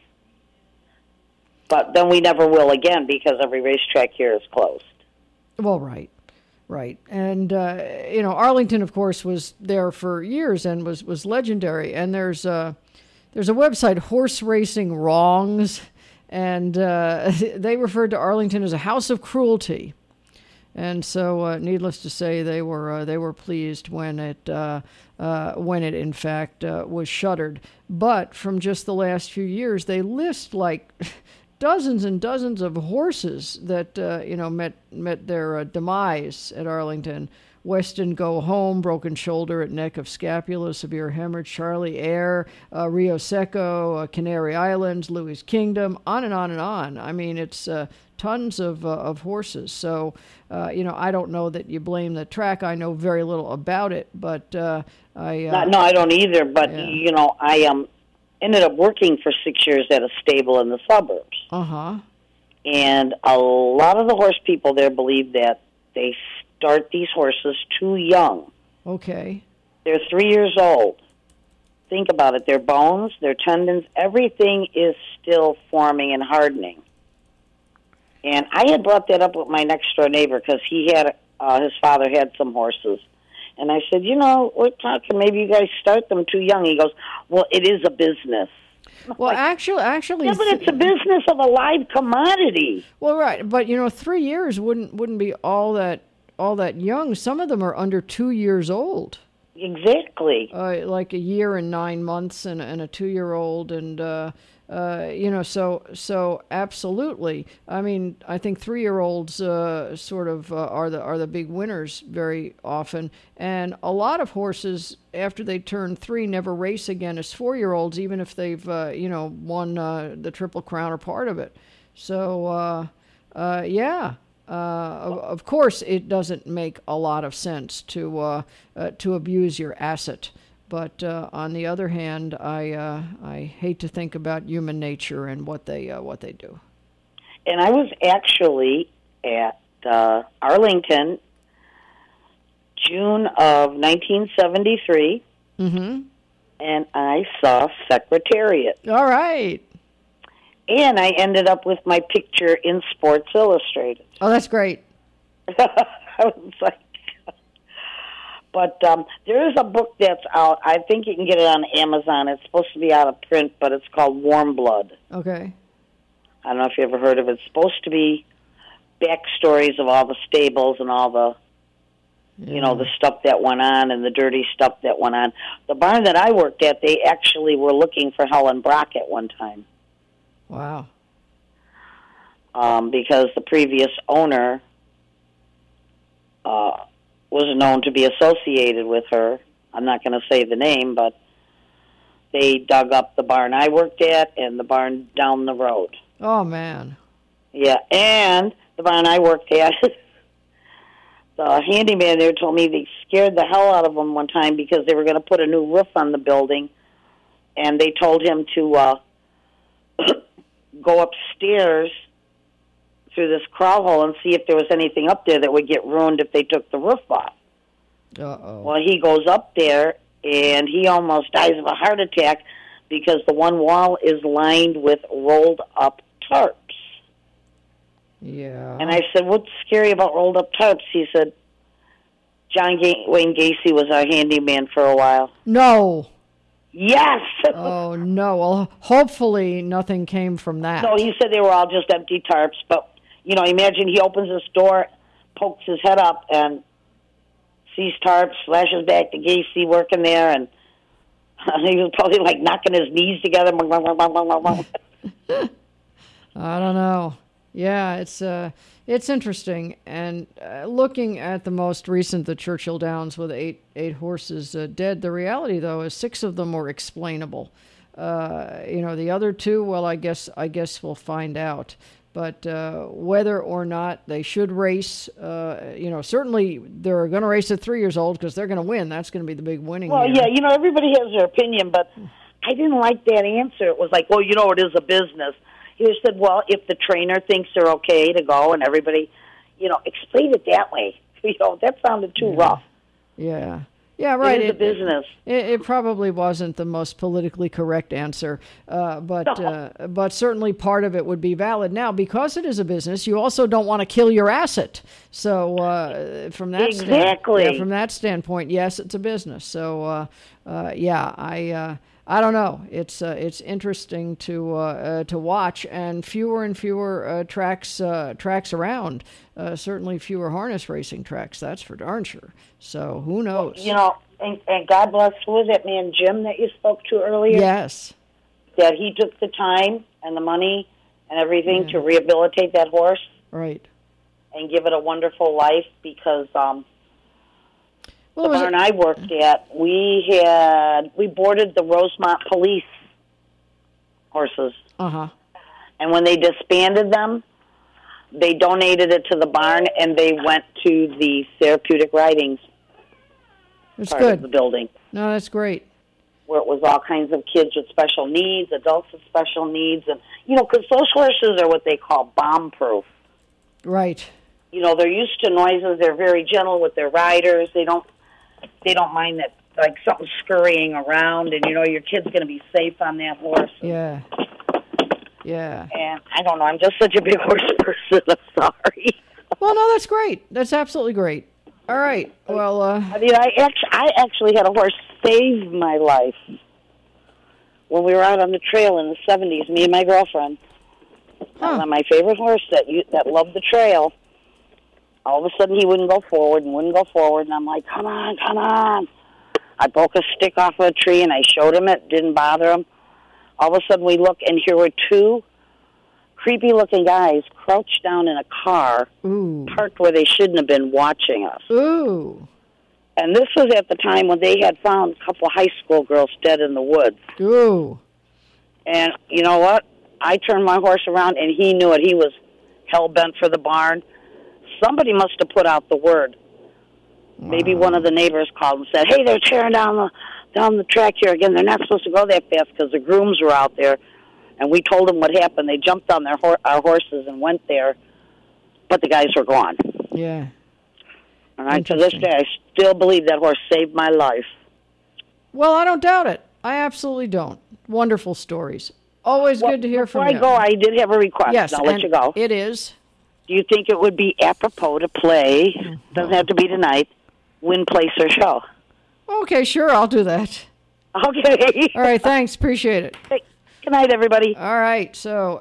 But then we never will again because every racetrack here is closed. Well, right. And, Arlington, of course, was there for years and was legendary. And there's a website, Horse Racing Wrongs, and they referred to Arlington as a house of cruelty. And so, needless to say, they were pleased when it in fact was shuttered. But from just the last few years, they list like dozens and dozens of horses that met their demise at Arlington. Weston Go Home, broken shoulder at neck of scapula, severe hemorrhage, Charlie Air, Rio Seco, Canary Islands, Louis Kingdom, on and on and on. I mean, it's tons of horses. So, I don't know that you blame the track. I know very little about it, but No, I don't either. But I ended up working for 6 years at a stable in the suburbs. And a lot of the horse people there believe that they start these horses too young. Okay. They're 3 years old. Think about it. Their bones, their tendons, everything is still forming and hardening. And I had brought that up with my next door neighbor because he had his father had some horses. And I said, we're talking maybe you guys start them too young. He goes, well, it is a business. Well, actually, yeah, but it's a business of a live commodity. Well, right, but 3 years wouldn't be all that young. Some of them are under 2 years old. Exactly. Like a year and 9 months, and a 2-year-old, and so absolutely. I mean, I think 3-year-olds sort of are the big winners very often, and a lot of horses after they turn 3 never race again as 4-year-olds, even if they've won the Triple Crown or part of it. So yeah. Of course, it doesn't make a lot of sense to abuse your asset, but on the other hand, I hate to think about human nature and what they do. And I was actually at Arlington, June of 1973, and I saw Secretariat. All right. And I ended up with my picture in Sports Illustrated. Oh, that's great. I was like, but there is a book that's out. I think you can get it on Amazon. It's supposed to be out of print, but it's called Warm Blood. Okay. I don't know if you ever heard of it. It's supposed to be backstories of all the stables and all the, the stuff that went on and the dirty stuff that went on. The barn that I worked at, they actually were looking for Helen Brock at one time. Wow. Because the previous owner was known to be associated with her. I'm not going to say the name, but they dug up the barn I worked at and the barn down the road. Oh, man. Yeah, and the barn I worked at, the handyman there told me they scared the hell out of him one time because they were going to put a new roof on the building, and they told him to go upstairs through this crawl hole and see if there was anything up there that would get ruined if they took the roof off. Uh-oh. Well, he goes up there, and he almost dies of a heart attack because the one wall is lined with rolled-up tarps. Yeah. And I said, what's scary about rolled-up tarps? He said, John Wayne Gacy was our handyman for a while. No. Yes. Oh, no. Well, hopefully nothing came from that. No, he said they were all just empty tarps. But, imagine he opens his door, pokes his head up, and sees tarps, flashes back to Gacy working there, and he was probably like knocking his knees together. I don't know. Yeah, it's interesting. And looking at the most recent, the Churchill Downs with eight horses dead, the reality, though, is 6 of them were explainable. The other 2, well, I guess we'll find out. But whether or not they should race, certainly they're going to race at 3 years old because they're going to win. That's going to be the big winning. Well, year. yeah, everybody has their opinion, but I didn't like that answer. It was like, well, it is a business. He said, well, if the trainer thinks they're okay to go and everybody, explain it that way. That sounded too rough. Yeah. Yeah, right. It is a business. It probably wasn't the most politically correct answer, but certainly part of it would be valid. Now, because it is a business, you also don't want to kill your asset. So from that standpoint, yes, it's a business. So I don't know. It's interesting to watch, and fewer tracks around. Certainly fewer harness racing tracks. That's for darn sure. So who knows? Well, you know, and God bless, who was that man Jim that you spoke to earlier? Yes. That he took the time and the money and everything to rehabilitate that horse. Right. And give it a wonderful life, because well, the barn I worked at, we boarded the Rosemont police horses. Uh-huh. And when they disbanded them, they donated it to the barn, and they went to the therapeutic ridings That's part good. of the building. No, that's great. Where it was all kinds of kids with special needs, adults with special needs, and because those horses are what they call bomb-proof. Right. They're used to noises. They're very gentle with their riders. They don't mind that, like, something scurrying around, and your kid's going to be safe on that horse. Yeah. Yeah. And I don't know. I'm just such a big horse person. I'm sorry. Well, no, that's great. That's absolutely great. All right. Well, I actually had a horse save my life when we were out on the trail in the 70s, me and my girlfriend. Huh. And my favorite horse that loved the trail, all of a sudden he wouldn't go forward, and I'm like, come on. I broke a stick off of a tree, and I showed him it. Didn't bother him. All of a sudden we look, and here were two creepy-looking guys crouched down in a car, parked where they shouldn't have been, watching us. Ooh. And this was at the time when they had found a couple of high school girls dead in the woods. Ooh. And you know what? I turned my horse around, and he knew it. He was hell-bent for the barn. Somebody must have put out the word. Wow. Maybe one of the neighbors called and said, hey, they're tearing down the track here again. They're not supposed to go that fast because the grooms were out there. And we told them what happened. They jumped on our horses and went there, but the guys were gone. Yeah. And to this day, I still believe that horse saved my life. Well, I don't doubt it. I absolutely don't. Wonderful stories. Always good to hear from you. Before I go, I did have a request. Yes, I'll let you go. It is. Do you think it would be apropos to play, doesn't have to be tonight, Win, Place, or Show? Okay, sure, I'll do that. Okay. All right, thanks. Appreciate it. Hey, good night, everybody. All right, so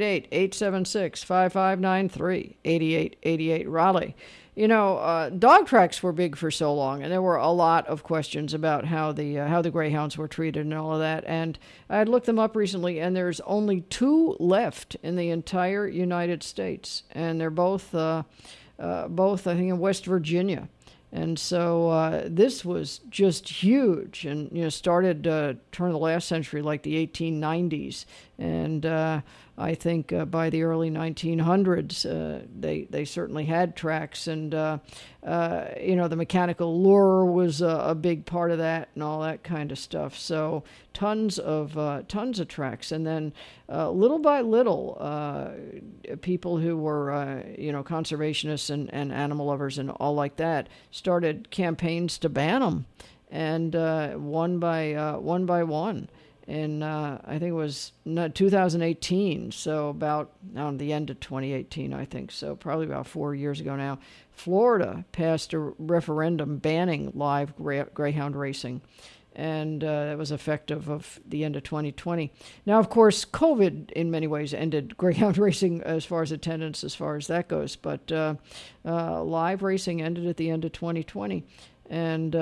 888-876-5593, 8888 Raleigh. Dog tracks were big for so long, and there were a lot of questions about how the greyhounds were treated and all of that. And I had looked them up recently, and there's only 2 left in the entire United States, and they're both I think in West Virginia. And so this was just huge, and started turn of the last century, like the 1890s, and I think by the early 1900s they certainly had tracks, and the mechanical lure was a big part of that, and all that kind of stuff. So tons of tracks, and then little by little, people who were conservationists and animal lovers and all like that started campaigns to ban them, and one by one. And I think it was 2018, so about the end of 2018, I think, so probably about 4 years ago now, Florida passed a referendum banning live greyhound racing, and that was effective of the end of 2020. Now, of course, COVID in many ways ended greyhound racing as far as attendance, as far as that goes, but live racing ended at the end of 2020, and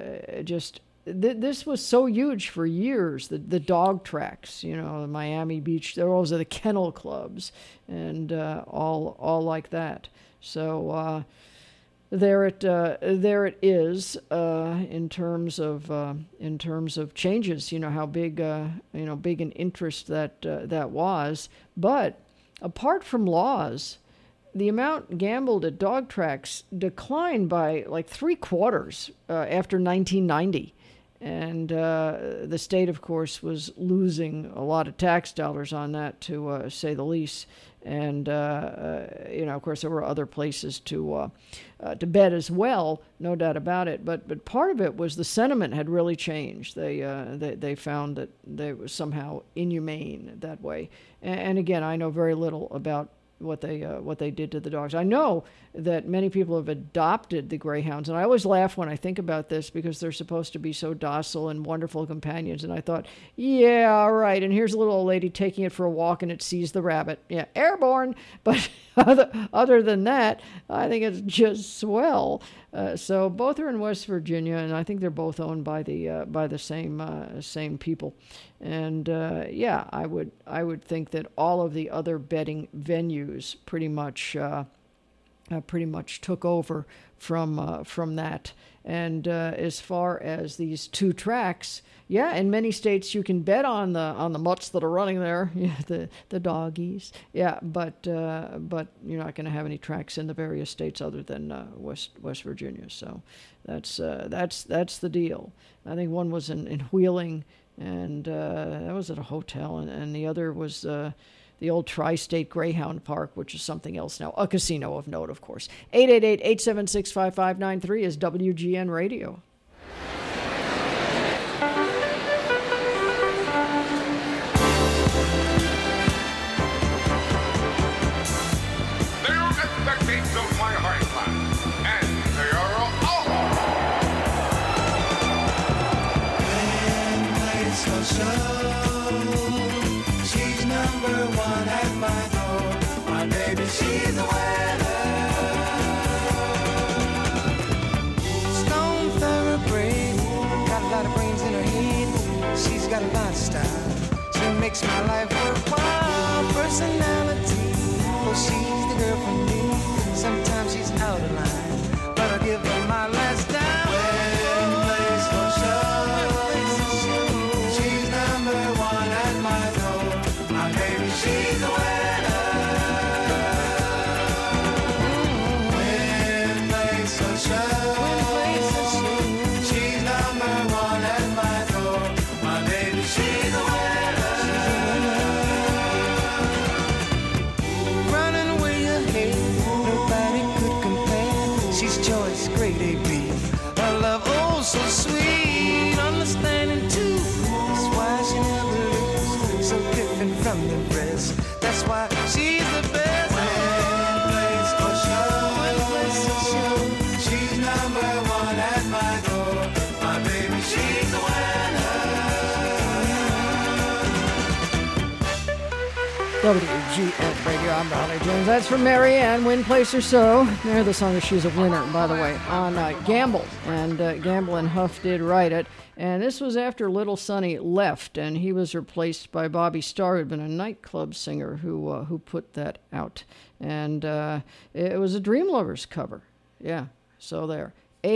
this was so huge for years. The dog tracks, the Miami Beach, there are the kennel clubs, and all like that. So there it is in terms of changes. How big big an interest that was. But apart from laws, the amount gambled at dog tracks declined by like 3/4 after 1990. And the state, of course, was losing a lot of tax dollars on that, to say the least. And of course, there were other places to bet as well, no doubt about it. But part of it was the sentiment had really changed. They found that they were somehow inhumane that way. And again, I know very little about what they did to the dogs. I know that many people have adopted the greyhounds, and I always laugh when I think about this because they're supposed to be so docile and wonderful companions. And I thought, yeah, all right. And here's a little old lady taking it for a walk, and it sees the rabbit. Yeah, airborne. But other than that, I think it's just swell. So both are in West Virginia, and I think they're both owned by the same people. And yeah, I would think that all of the other betting venues pretty much took over from that. And as far as these two tracks, yeah, in many states you can bet on the mutts that are running there, yeah, the doggies, yeah, but you're not going to have any tracks in the various states other than West Virginia. So that's the deal. I think one was in Wheeling, and that was at a hotel, and the other was the old Tri-State Greyhound Park, which is something else now, a casino of note, of course. 888-876-5593 is WGN Radio. They're at the gates of my heartland, and they are all. She's number one at my door. My baby, she's a winner. Stone thoroughbred, got a lot of brains in her head. She's got a lot of style. She makes my life worthwhile. Personality, well, she's the girl for me. Sometimes she's out of line, but I'll give her my last dime. She's a winner. When place for show. She's number one at my door. My baby, she's a winner. Running way ahead, nobody could compare. She's Joyce, grade AB. Her love, oh so sweet, understanding too. That's why she never loses, so different from the rest. That's why she's the best. When place for show. She's number one at my door. My baby, she's a winner. WGN Radio, I'm Raleigh Jones. That's from Mary Ann, Win Place or So. There, the song is She's a Winner, by the way, on Gamble. And Gamble and Huff did write it. And this was after Little Sonny left, and he was replaced by Bobby Starr, who had been a nightclub singer who put that out. And it was a Dream Lovers cover. Yeah, so there.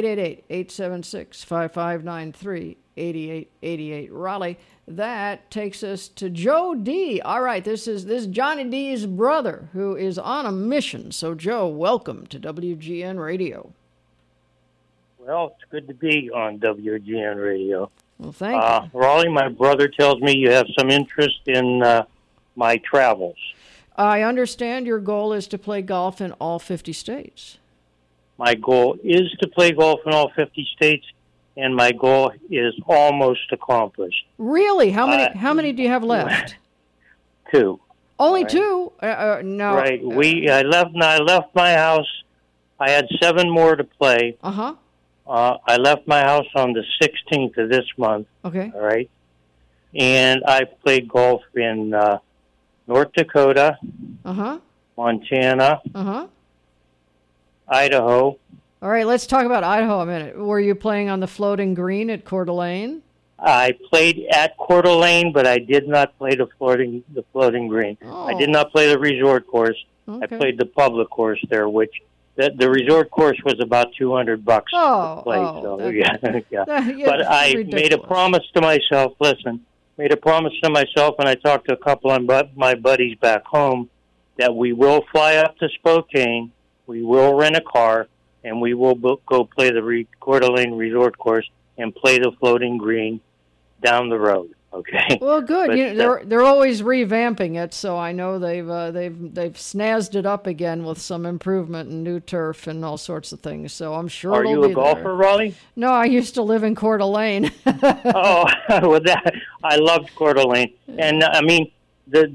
888-876-5593, 8888 Raleigh. That takes us to Joe D. All right, this is Johnny D's brother, who is on a mission. So, Joe, welcome to WGN Radio. Well, it's good to be on WGN Radio. Well, thank you. Raleigh, my brother tells me you have some interest in my travels. I understand your goal is to play golf in all 50 states. My goal is to play golf in all 50 states, and my goal is almost accomplished. Really? How many do you have left? 2. Only right. 2? No. Right. I left my house. I had 7 more to play. Uh-huh. I left my house on the 16th of this month. Okay. All right. And I played golf in North Dakota, uh-huh, Montana, uh-huh, Idaho. All right, let's talk about Idaho a minute. Were you playing on the floating green at Coeur d'Alene? I played at Coeur d'Alene, but I did not play the floating green. Oh. I did not play the resort course. Okay. I played the public course there, which the resort course was about $200 to play. Yeah. But I made a promise to myself. Listen, made a promise to myself, and I talked to a couple of my buddies back home that we will fly up to Spokane, we will rent a car, and we will go play the Coeur d'Alene resort course and play the floating green down the road. Okay. Well, good. But, they're always revamping it, so I know they've snazzed it up again with some improvement and new turf and all sorts of things. So I'm sure. Are you a golfer, Raleigh? No, I used to live in Coeur d'Alene. Oh, well, I loved Coeur d'Alene, and I mean the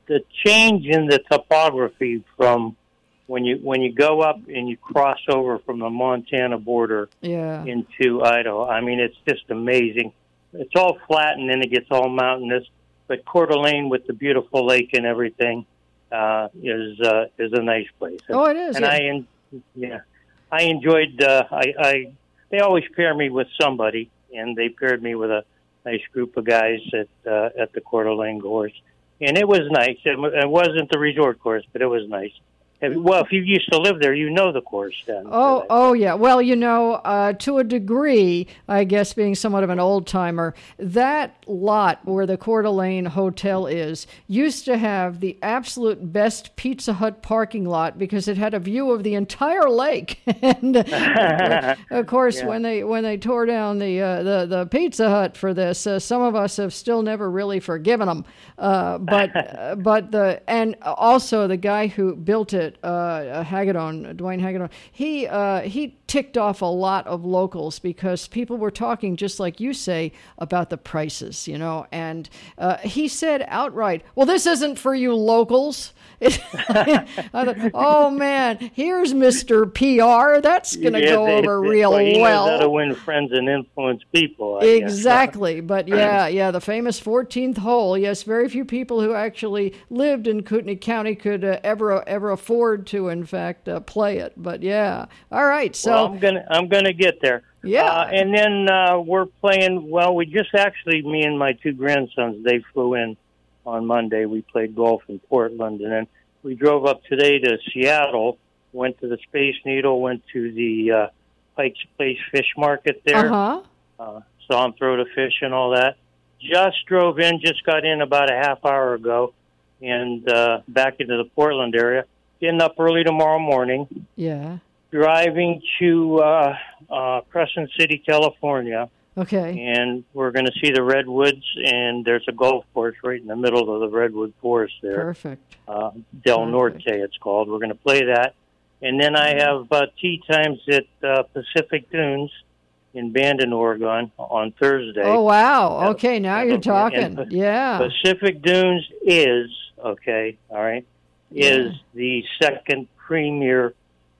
the change in the topography from when you go up and you cross over from the Montana border into Idaho. I mean, it's just amazing. It's all flat and then it gets all mountainous. But Coeur d'Alene with the beautiful lake and everything is a nice place. Oh, it is. And I enjoyed. They always pair me with somebody, and they paired me with a nice group of guys at the Coeur d'Alene course, and it was nice. It wasn't the resort course, but it was nice. Well, if you used to live there, you know the course then. Oh, yeah. Well, to a degree, I guess being somewhat of an old-timer, that lot where the Coeur d'Alene Hotel is used to have the absolute best Pizza Hut parking lot because it had a view of the entire lake. And, of course, when they tore down the Pizza Hut for this, some of us have still never really forgiven them. And also the guy who built it, Dwayne Hagedorn, he ticked off a lot of locals because people were talking, just like you say, about the prices, and he said outright, well, this isn't for you locals. I thought, oh man, here's Mr. PR. That's going to go over real well. He knows how to win friends and influence people. Exactly. But the famous 14th hole. Yes, very few people who actually lived in Kootenai County could ever afford to, in fact, play it. But yeah, all right. So I'm gonna get there. Yeah, and then we're playing. Well, we just actually, me and my two grandsons, they flew in on Monday. We played golf in Portland, and then we drove up today to Seattle, went to the Space Needle, went to the Pike's Place Fish Market there, saw them throw the fish and all that. Just drove in, just got in about a half hour ago, and back into the Portland area. Getting up early tomorrow morning. Yeah. Driving to Crescent City, California. Okay. And we're going to see the redwoods, and there's a golf course right in the middle of the redwood forest there. Perfect. Del Norte, it's called. We're going to play that. And then I have tee times at Pacific Dunes in Bandon, Oregon on Thursday. Oh, wow. Okay, now you're talking. Pacific Dunes is the second premier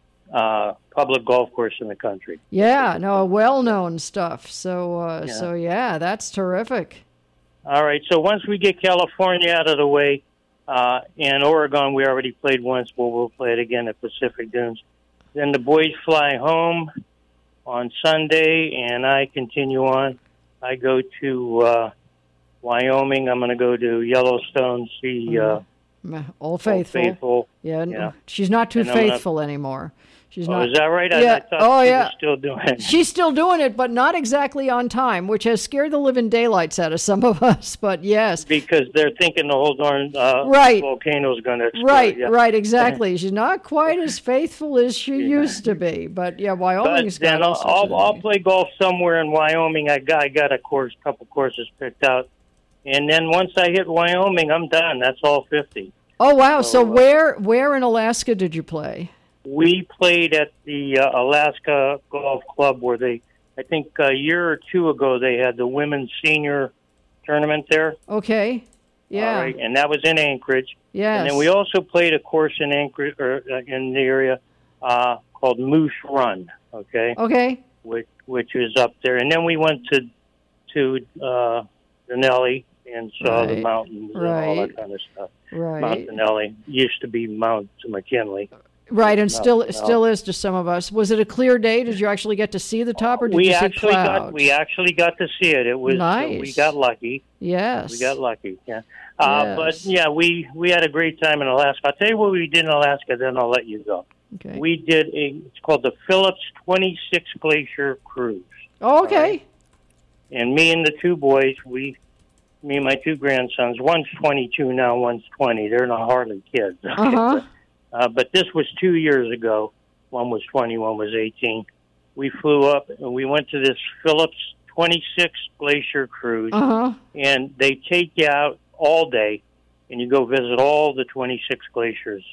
public golf course in the country. Yeah, no, well-known stuff. So that's terrific. All right, so once we get California out of the way, and Oregon we already played once, we'll play it again at Pacific Dunes. Then the boys fly home on Sunday, and I continue on. I go to Wyoming. I'm going to go to Yellowstone, see Old Faithful. Yeah, she's not too faithful anymore. She's not. Is that right? Yeah. I thought she was still doing it. She's still doing it, but not exactly on time, which has scared the living daylights out of some of us. But yes, because they're thinking the whole darn volcano's going to explode. Right, exactly. She's not quite as faithful as she used to be. But yeah, Wyoming's got. I'll play golf somewhere in Wyoming. I got a couple courses picked out, and then once I hit Wyoming, I'm done. That's all 50. Oh wow! So where in Alaska did you play? We played at the Alaska Golf Club where I think a year or two ago, they had the women's senior tournament there. Okay. Yeah. All right. And that was in Anchorage. Yes. And then we also played a course in Anchorage, or in the area called Moose Run. Okay. Okay. Which is up there. And then we went to Denali and saw the mountains and all that kind of stuff. Right. Mount Denali used to be Mount McKinley. Right, and still is to some of us. Was it a clear day? Did you actually get to see the top, or did you see clouds? We actually got to see it. It was nice. We got lucky. Yes, we got lucky. Yeah, yes. But yeah, we had a great time in Alaska. I'll tell you what we did in Alaska. Then I'll let you go. Okay. We did it's called the Phillips 26 Glacier Cruise. Oh, okay. Right? And me and the two boys, me and my two grandsons. One's 22 now. One's 20. They're not hardly kids. Okay? But this was 2 years ago. One was 20, one was 18. We flew up and we went to this Phillips 26 Glacier Cruise. And they take you out all day and you go visit all the 26 glaciers.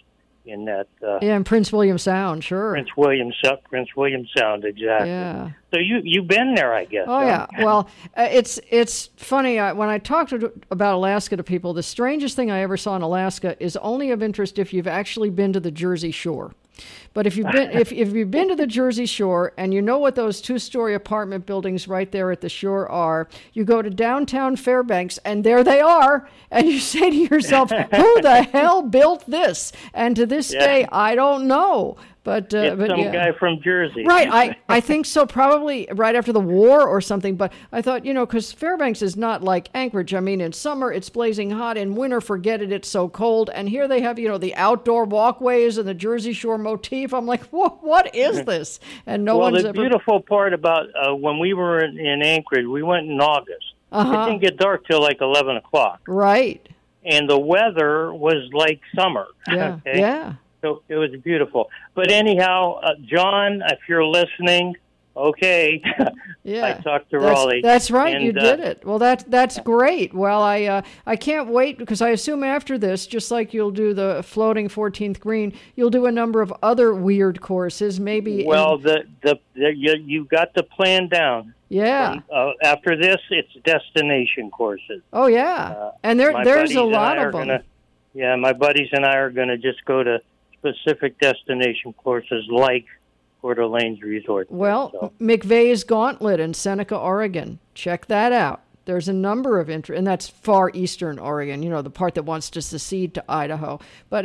in that. In Prince William Sound, sure. Prince William Sound, exactly. Yeah. So you've been there, I guess. Oh yeah. Well, it's funny when I talk about Alaska to people. The strangest thing I ever saw in Alaska is only of interest if you've actually been to the Jersey Shore. But if you've been if you've been to the Jersey Shore and you know what those 2-story apartment buildings right there at the shore are, you go to downtown Fairbanks and there they are, and you say to yourself, "Who the hell built this?" And to this day, I don't know. But some guy from Jersey. Right, I think so, probably right after the war or something. But I thought, because Fairbanks is not like Anchorage. I mean, in summer it's blazing hot, in winter, forget it, it's so cold. And here they have, the outdoor walkways and the Jersey Shore motif. I'm like, what is this? And the beautiful part about when we were in Anchorage, we went in August. It didn't get dark till like 11 o'clock. Right. And the weather was like summer. Yeah, okay? yeah. So it was beautiful. But anyhow, John, if you're listening, okay. Yeah, I talked to Raleigh. That's right. You did it. Well, that's great. Well, I can't wait because I assume after this, just like you'll do the floating 14th green, you'll do a number of other weird courses. Maybe. Well, you got the plan down. Yeah. After this, it's destination courses. Oh yeah, and there's a lot of them. My buddies and I are going to just go to specific destination courses like Coeur d'Alene's Resort. Well, McVeigh's Gauntlet in Seneca, Oregon. Check that out. There's a number of and that's far eastern Oregon, the part that wants to secede to Idaho. But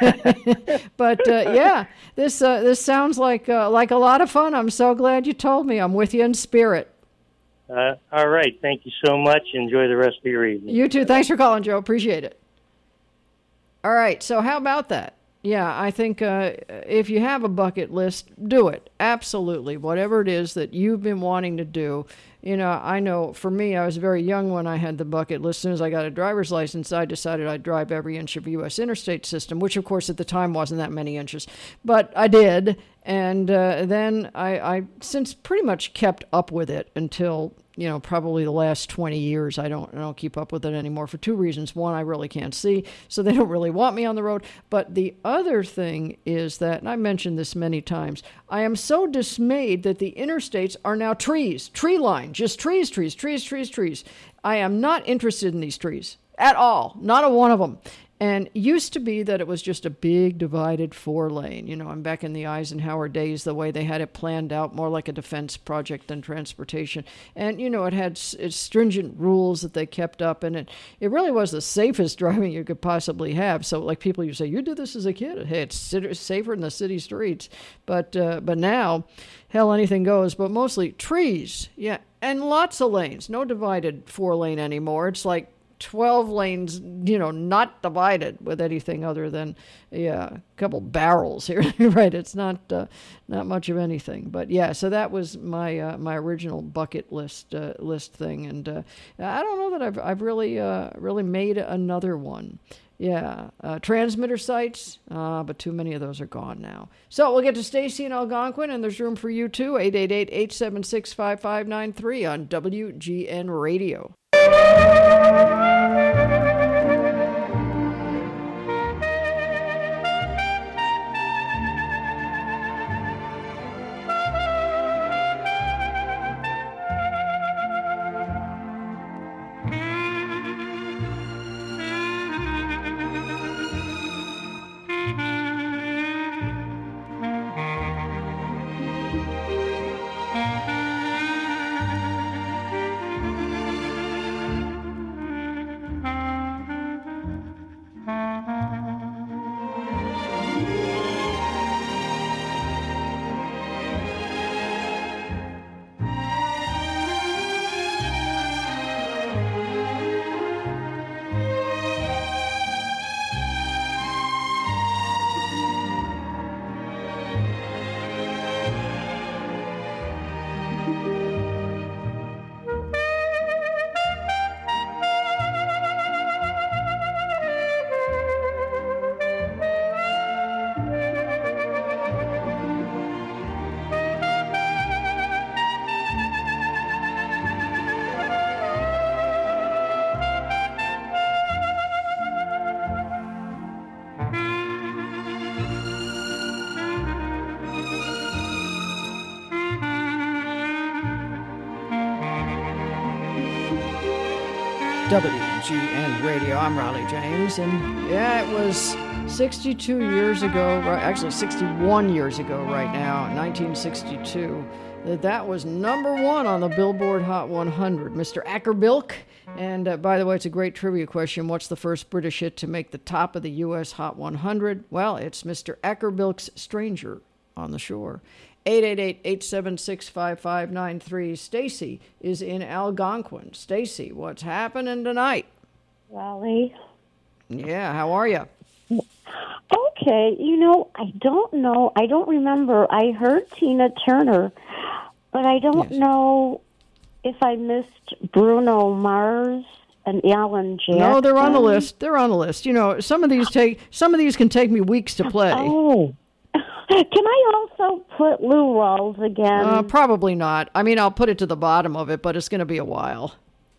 this sounds like a lot of fun. I'm so glad you told me. I'm with you in spirit. All right. Thank you so much. Enjoy the rest of your evening. You too. Thanks for calling, Joe. Appreciate it. All right. So how about that? Yeah, I think if you have a bucket list, do it. Absolutely. Whatever it is that you've been wanting to do. I know for me, I was very young when I had the bucket list. As soon as I got a driver's license, I decided I'd drive every inch of U.S. interstate system, which, of course, at the time wasn't that many inches. But I did. And then I since pretty much kept up with it until, probably the last 20 years. I don't keep up with it anymore for two reasons. One, I really can't see, so they don't really want me on the road. But the other thing is that, and I mentioned this many times, I am so dismayed that the interstates are now trees, tree line, just trees. I am not interested in these trees at all, not a one of them. And used to be that it was just a big divided 4-lane. I'm back in the Eisenhower days, the way they had it planned out, more like a defense project than transportation. And, it had stringent rules that they kept up, and it really was the safest driving you could possibly have. So, like people, you say, you did this as a kid. Hey, it's safer in the city streets. But now, hell, anything goes, but mostly trees. Yeah, and lots of lanes. No divided 4-lane anymore. It's like 12 lanes, not divided with anything other than, a couple barrels here. Right, it's not much of anything. But yeah, so that was my my original bucket list thing, and I don't know that I've really made another one. Yeah, transmitter sites, but too many of those are gone now. So we'll get to Stacy in Algonquin, and there's room for you too. 888-876-5593 on WGN Radio. WGN Radio. I'm Riley James, and yeah, it was 62 years ago, actually 61 years ago right now, 1962, that was number one on the Billboard Hot 100. Mr. Acker-Bilk, and by the way, it's a great trivia question. What's the first British hit to make the top of the U.S. Hot 100? Well, it's Mr. Acker-Bilk's Stranger on the Shore. 888-876-5593. Stacy is in Algonquin. Stacy, what's happening tonight? Raleigh. Yeah, how are you? Okay, I don't know. I don't remember. I heard Tina Turner, but I don't know if I missed Bruno Mars and Alan Jackson. No, they're on the list. They're on the list. Some of these can take me weeks to play. Oh. Can I also put Lou Rawls again? Probably not. I mean, I'll put it to the bottom of it, but it's going to be a while.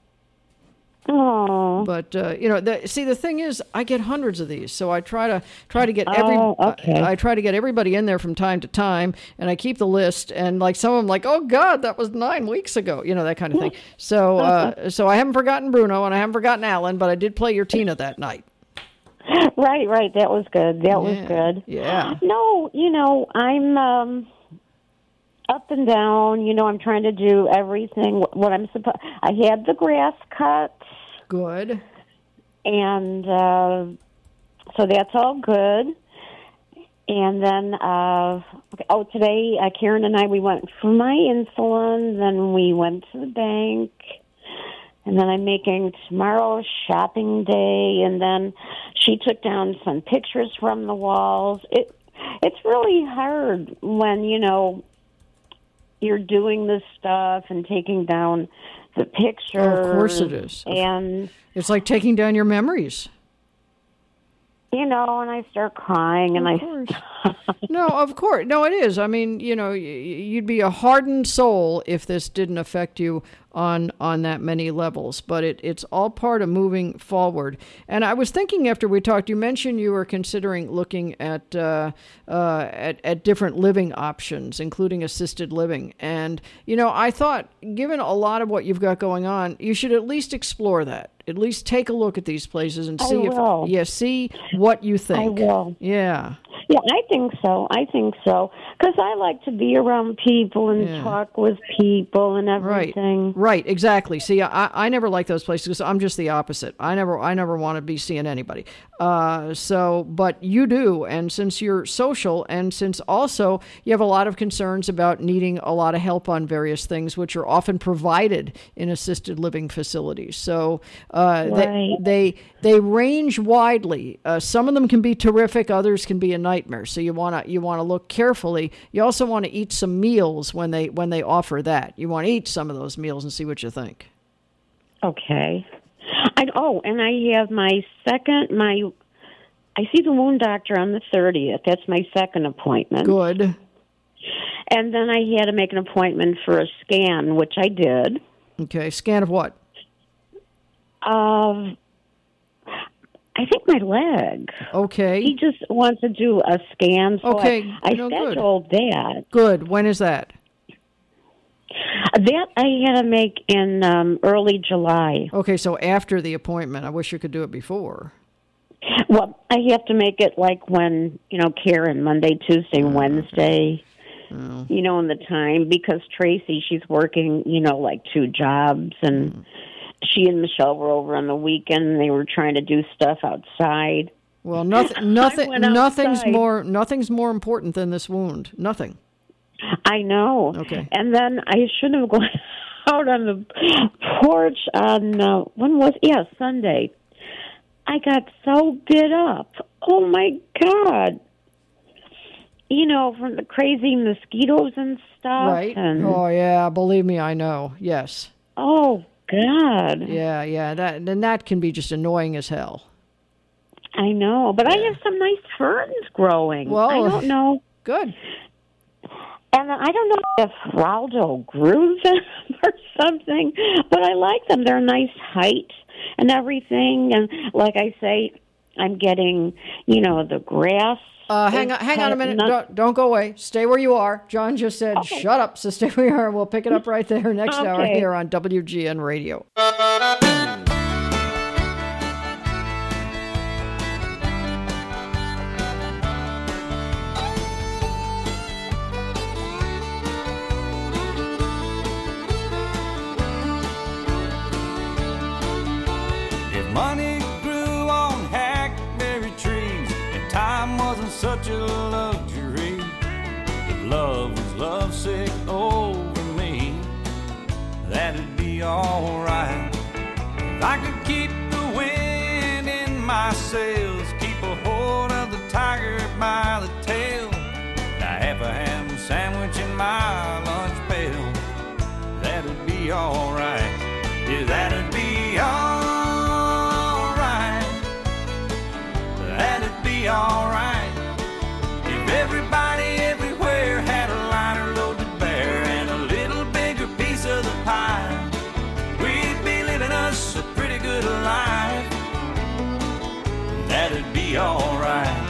Oh. But the thing is, I get hundreds of these, so I try to get I try to get everybody in there from time to time, and I keep the list. And like some of them, like, oh God, that was 9 weeks ago, that kind of thing. So so I haven't forgotten Bruno and I haven't forgotten Alan, but I did play your Tina that night. Right. That was good. That was good. Yeah. No, I'm up and down. I'm trying to do everything what I'm supposed. I had the grass cut. Good. And so that's all good. And then, today Karen and I, we went for my insulin. Then we went to the bank. And then I'm making tomorrow shopping day, and then she took down some pictures from the walls. It's really hard when, you're doing this stuff and taking down the pictures. Oh, of course it is. And it's like taking down your memories. And I start crying, and No, of course. No, it is. I mean, you'd be a hardened soul if this didn't affect you on that many levels. But it's all part of moving forward. And I was thinking after we talked, you mentioned you were considering looking at different living options, including assisted living. And I thought, given a lot of what you've got going on, you should at least explore that. At least take a look at these places and see see what you think. I will. Yeah. Yeah, I think so. Because I like to be around people and talk with people and everything. Right, exactly. See, I never like those places because I'm just the opposite. I never want to be seeing anybody. But you do, and since you're social, and since also you have a lot of concerns about needing a lot of help on various things, which are often provided in assisted living facilities. So they range widely. Some of them can be terrific, others can be a nightmare. So you want to look carefully. You also want to eat some meals when they offer that. You want to eat some of those meals and see what you think. Okay. And I have I see the wound doctor on the 30th. That's my second appointment. Good. And then I had to make an appointment for a scan, which I did. Okay, scan of what? I think my leg. Okay. He just wants to do a scan, so I scheduled that. Good. When is that? That I had to make in early July. Okay, so after the appointment. I wish you could do it before. Well, I have to make it like when, Karen, Monday, Tuesday, Wednesday, in the time, because Tracy, she's working, like 2 jobs, and she and Michelle were over on the weekend, and they were trying to do stuff outside. Well, nothing's more important than this wound. Nothing. I know. Okay. And then I should have gone out on the porch on, Sunday. I got so bit up. Oh, my God. From the crazy mosquitoes and stuff. Right. And, oh, yeah. Believe me, I know. Yes. Oh, God. Yeah. That can be just annoying as hell. I know. But I have some nice ferns growing. Well, I don't know. Good. And I don't know if Raldo grew them or something, but I like them. They're a nice height and everything. And like I say, I'm getting, the grass. Hang on a minute. Don't go away. Stay where you are. John just said, shut up. So stay where you are. We'll pick it up right there next hour here on WGN Radio. Money grew on hackberry trees, and time wasn't such a luxury. If love was lovesick over me, that'd be alright. If I could keep the wind in my sails, keep a hold of the tiger by the tail, and I have a ham sandwich in my lunch pail, that'd be alright. Yeah, that'd be alright. That'd be alright. If everybody everywhere had a liner loaded bare and a little bigger piece of the pie, we'd be living us a pretty good life. That'd be alright.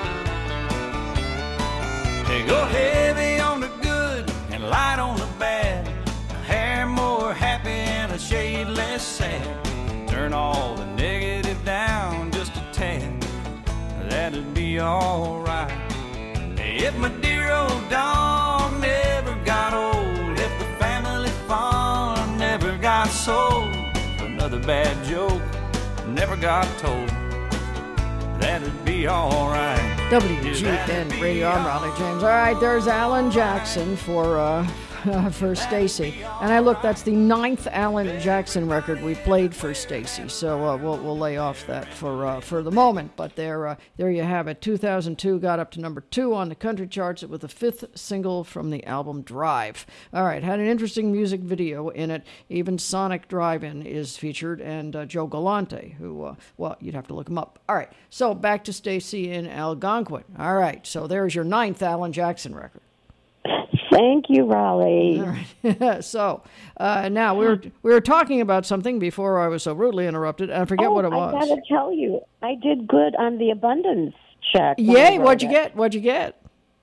Hey, go heavy on the good and light on the bad, a hair more happy and a shade less sad. Turn all the negative down just a tad, that'd be alright. If my dear old dog never got old, if the family farm never got sold, another bad joke never got told, that'd be alright. WGN Radio, I'm Raleigh James. All right, there's Alan Jackson for Stacy. And I look, that's the 9th Alan Jackson record we played for Stacy. So we'll lay off that for the moment. But there you have it. 2002 got up to number 2 on the country charts. It was the 5th single from the album Drive. All right, had an interesting music video in it. Even Sonic Drive-In is featured, and Joe Galante, who, well, you'd have to look him up. All right, so back to Stacy in Algonquin. All right, so there's your 9th Alan Jackson record. Thank you, Raleigh. All right. So now we were talking about something before I was so rudely interrupted, and I forget what it was. I got to tell you, I did good on the abundance check. Yay! What'd you get? What'd you get?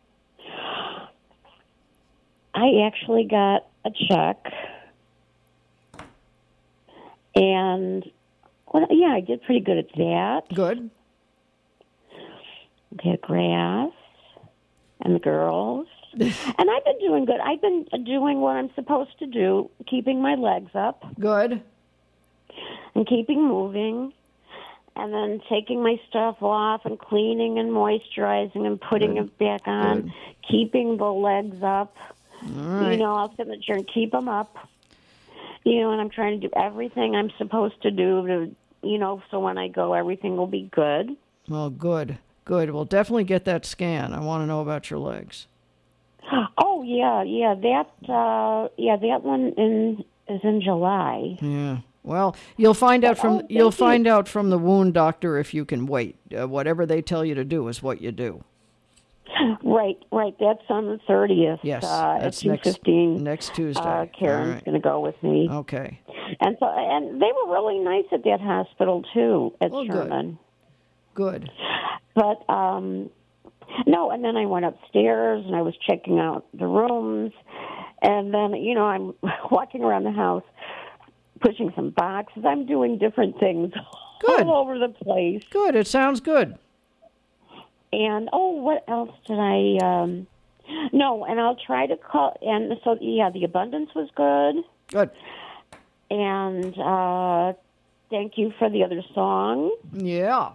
I actually got a check, and well, yeah, I did pretty good at that. Good. Okay, grass and the girls. And I've been doing good. I've been doing what I'm supposed to do, keeping my legs up. Good. And keeping moving. And then taking my stuff off and cleaning and moisturizing and putting it back on. Good. Keeping the legs up. All right. You know, I'll sit in the chair and keep them up. You know, and I'm trying to do everything I'm supposed to do to, you know, so when I go, everything will be good. Well, good. Good. We'll definitely get that scan. I want to know about your legs. Oh yeah. That one is in July. Yeah. Well, you'll find out from the wound doctor if you can wait. Whatever they tell you to do is what you do. Right. That's on the 30th. Yes, that's at 2:15 next Tuesday. Karen's going to go with me. Okay. And they were really nice at that hospital too at Sherman. Good. But no, and then I went upstairs and I was checking out the rooms, and then, you know, I'm walking around the house, pushing some boxes. I'm doing different things all over the place. Good. It sounds good. And, what else did I, no, and I'll try to call, and so, yeah, the abundance was good. Good. And thank you for the other song. Yeah.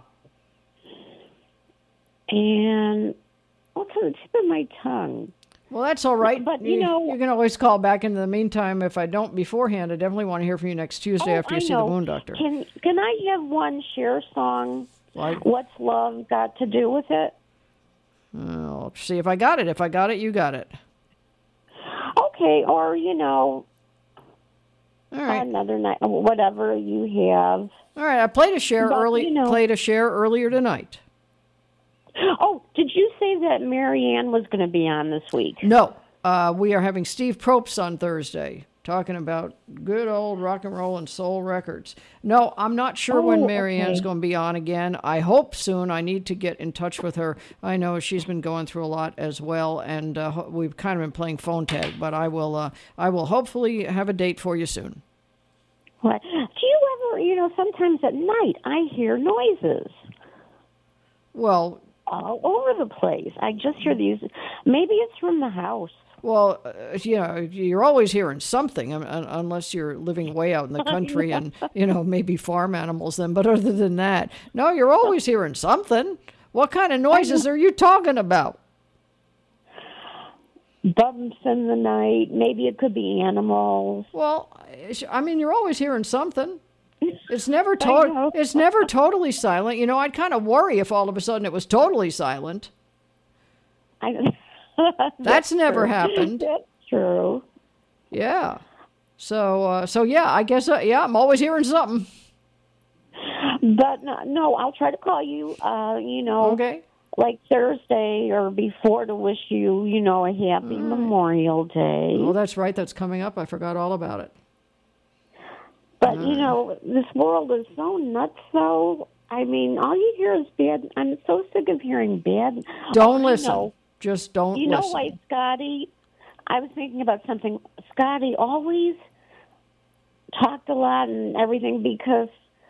And what's on the tip of my tongue? Well, that's all right. But, you know, you can always call back. In the meantime, if I don't beforehand, I definitely want to hear from you next Tuesday after you see the wound doctor. Can I have one Cher song? What's love got to do with it? I'll see if I got it. If I got it, you got it. Okay, or, you know, all right. Another night, whatever you have. All right, I played a Cher earlier tonight. Oh, did you say that Marianne was going to be on this week? No. We are having Steve Probst on Thursday, talking about good old rock and roll and soul records. No, I'm not sure when Marianne's going to be on again. I hope soon. I need to get in touch with her. I know she's been going through a lot as well, and we've kind of been playing phone tag, but I will hopefully have a date for you soon. What? Do you ever, you know, sometimes at night I hear noises. Well, all over the place. I just hear these. Maybe it's from the house. Well, you're always hearing something, unless you're living way out in the country and, maybe farm animals then. But other than that, no, you're always hearing something. What kind of noises are you talking about? Bumps in the night. Maybe it could be animals. Well, you're always hearing something. It's never totally silent. I'd kind of worry if all of a sudden it was totally silent. That's never happened. That's true. Yeah. So yeah, I guess I'm always hearing something. But no, I'll try to call you. Okay. Like Thursday or before to wish you, a happy Memorial Day. Oh, that's right. That's coming up. I forgot all about it. But, this world is so nuts, though. All you hear is bad. I'm so sick of hearing bad. Don't listen. Just don't listen. You know why, Scotty? I was thinking about something. Scotty always talked a lot and everything because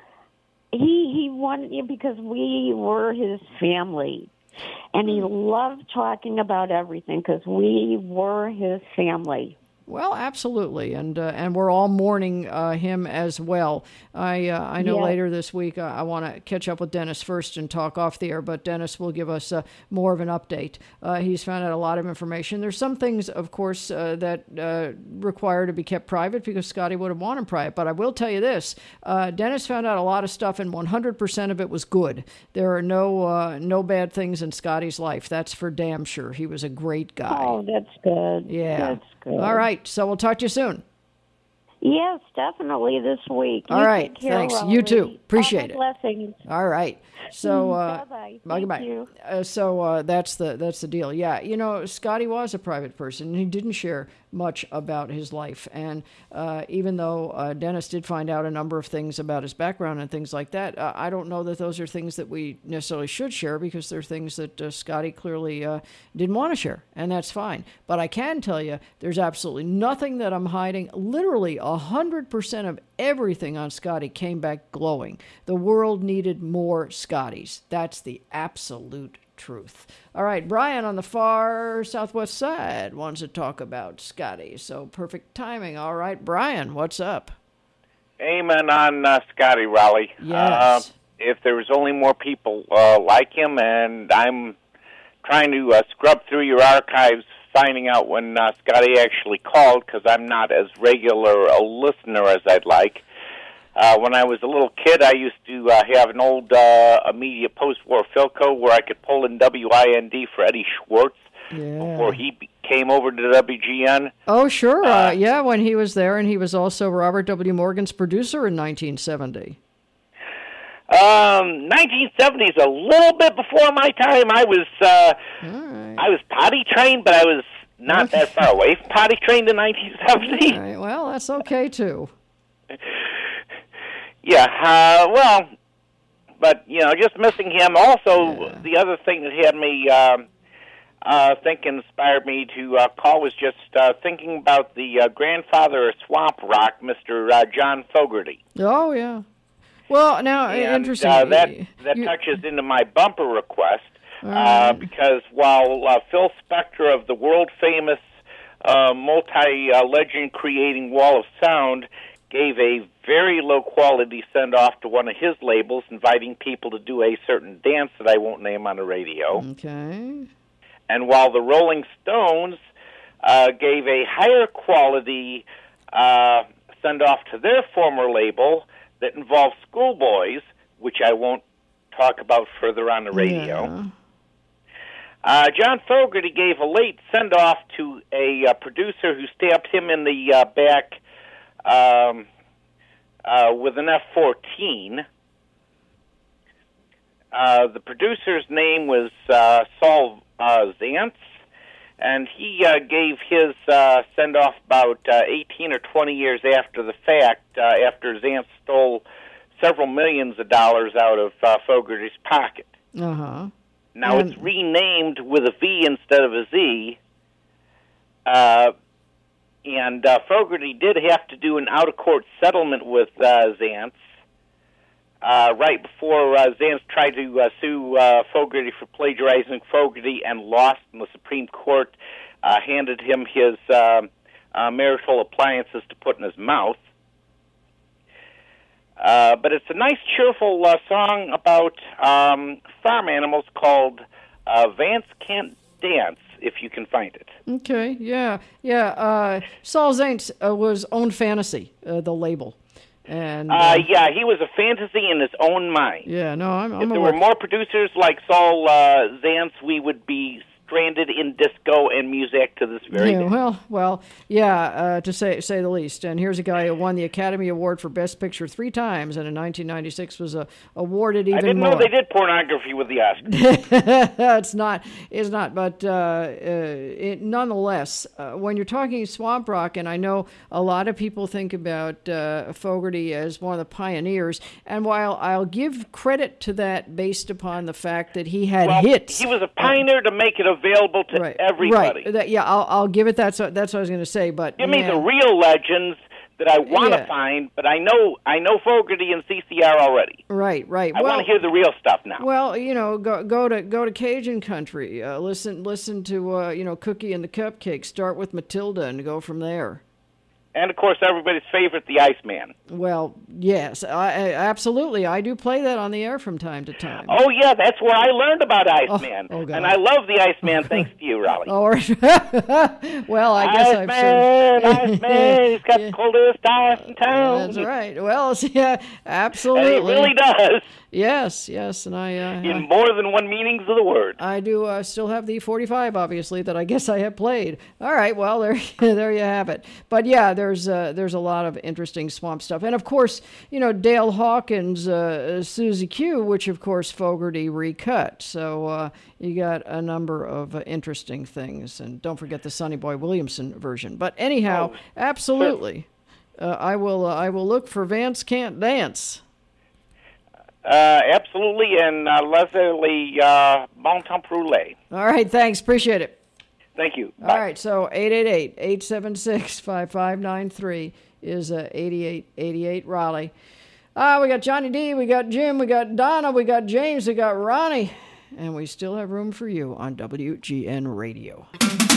he wanted you because we were his family. And he loved talking about everything because we were his family. Well, absolutely, and we're all mourning him as well. I know later this week I want to catch up with Dennis first and talk off the air, but Dennis will give us more of an update. He's found out a lot of information. There's some things, of course, that require to be kept private because Scotty would have wanted private. But I will tell you this: Dennis found out a lot of stuff, and 100% of it was good. There are no bad things in Scotty's life. That's for damn sure. He was a great guy. Oh, that's good. Yeah. That's good. All right. So we'll talk to you soon. Yes, definitely this week. All right. Take care, Thanks. Rory. You too. Appreciate it. Blessings. All right. So bye-bye. Thank you. So that's the deal. Yeah, Scotty was a private person. He didn't share much about his life, and even though Dennis did find out a number of things about his background and things like that, I don't know that those are things that we necessarily should share because they're things that Scotty clearly didn't want to share, and that's fine. But I can tell you, there's absolutely nothing that I'm hiding. Literally 100% of everything on Scotty came back glowing. The world needed more Scotties. That's the absolute truth. All right, Brian on the far southwest side wants to talk about Scotty. So perfect timing. All right, Brian, what's up? Amen on Scotty, Raleigh. Yes. If there was only more people like him, and I'm trying to scrub through your archives, finding out when Scotty actually called, because I'm not as regular a listener as I'd like. When I was a little kid, I used to have an old immediate post-war Philco where I could pull in WIND for Eddie Schwartz before he came over to WGN. Oh, sure. When he was there, and he was also Robert W. Morgan's producer in 1970. 1970 is a little bit before my time. I was potty trained, but I was not that far away from potty trained in 1970. All right, well, that's okay, too. Yeah, but, just missing him. Also, the other thing that had me inspired me to call was just thinking about the grandfather of swamp rock, Mr. John Fogerty. Oh, yeah. Well, now, interesting. That touches into my bumper request, because while Phil Spector of the world-famous multi-legend creating Wall of Sound gave a very low-quality send-off to one of his labels, inviting people to do a certain dance that I won't name on the radio. Okay. And while the Rolling Stones gave a higher quality send-off to their former label that involved schoolboys, which I won't talk about further on the radio. Yeah. John Fogerty gave a late send-off to a producer who stabbed him in the back with an F-14. The producer's name was Saul Zaentz, and he gave his send-off about 18 or 20 years after the fact, after Zaentz stole several millions of dollars out of Fogerty's pocket. Uh-huh. Now, it's renamed with a V instead of a Z, and Fogerty did have to do an out-of-court settlement with Zaentz right before Zaentz tried to sue Fogerty for plagiarizing Fogerty and lost in the Supreme Court handed him his marital appliances to put in his mouth. But it's a nice, cheerful song about farm animals called Vance Can't Dance, if you can find it. Okay, yeah. Saul Zaentz was Own Fantasy, the label. And yeah, he was a fantasy in his own mind. Yeah, no, I'm if there were more producers like Saul Zaentz, we would be stranded in disco and music to this very day. Well, yeah, to say the least. And here's a guy who won the Academy Award for Best Picture 3 times, and in 1996 was awarded even more. I didn't know they did pornography with the Oscars. It's not. But nonetheless, when you're talking swamp rock, and I know a lot of people think about Fogerty as one of the pioneers, and while I'll give credit to that based upon the fact that he had hits, he was a pioneer to make it available to everybody. Right. I'll give it that. So that's what I was going to say. But give me the real legends that I want to find, but I know Fogerty and CCR already. Right. I want to hear the real stuff now. Well, go to Cajun country. Listen to Cookie and the Cupcake. Start with Matilda and go from there. And, of course, everybody's favorite, the Iceman. Well, yes, absolutely. I do play that on the air from time to time. Oh, yeah, that's where I learned about Iceman. Oh, and I love the Iceman thanks to you, Raleigh. Well, I guess Iceman, he's got the coldest ice in town. That's right. Well, yeah, absolutely. And he really does. Yes, and in more than one meanings of the word. I do still have the 45, obviously, that I guess I have played. All right, well, there you have it. But yeah, there's a lot of interesting swamp stuff, and of course, Dale Hawkins, Susie Q, which of course Fogerty recut. So you got a number of interesting things, and don't forget the Sonny Boy Williamson version. But anyhow, absolutely, I will look for Vance Can't Dance. Absolutely, and Leslie Bon Temps Roulé. All right, thanks. Appreciate it. Thank you. Bye. All right, so 888-876-5593 is 8888 Raleigh. We got Johnny D, we got Jim, we got Donna, we got James, we got Ronnie, and we still have room for you on WGN Radio.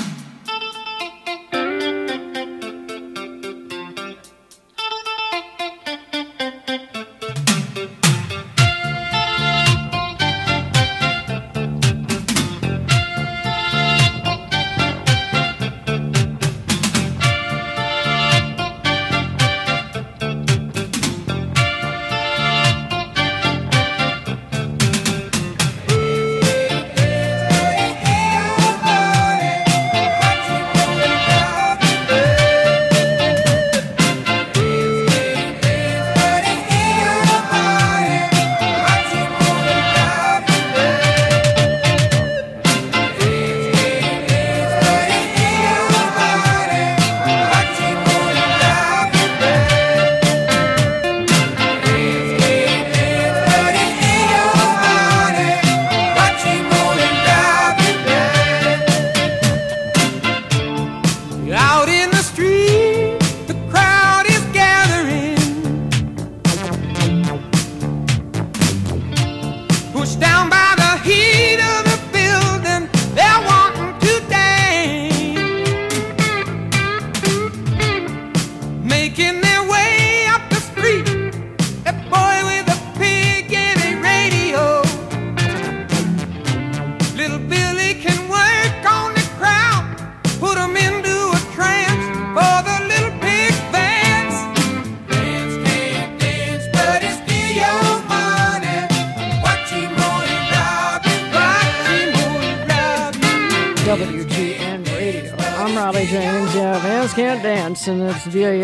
And that's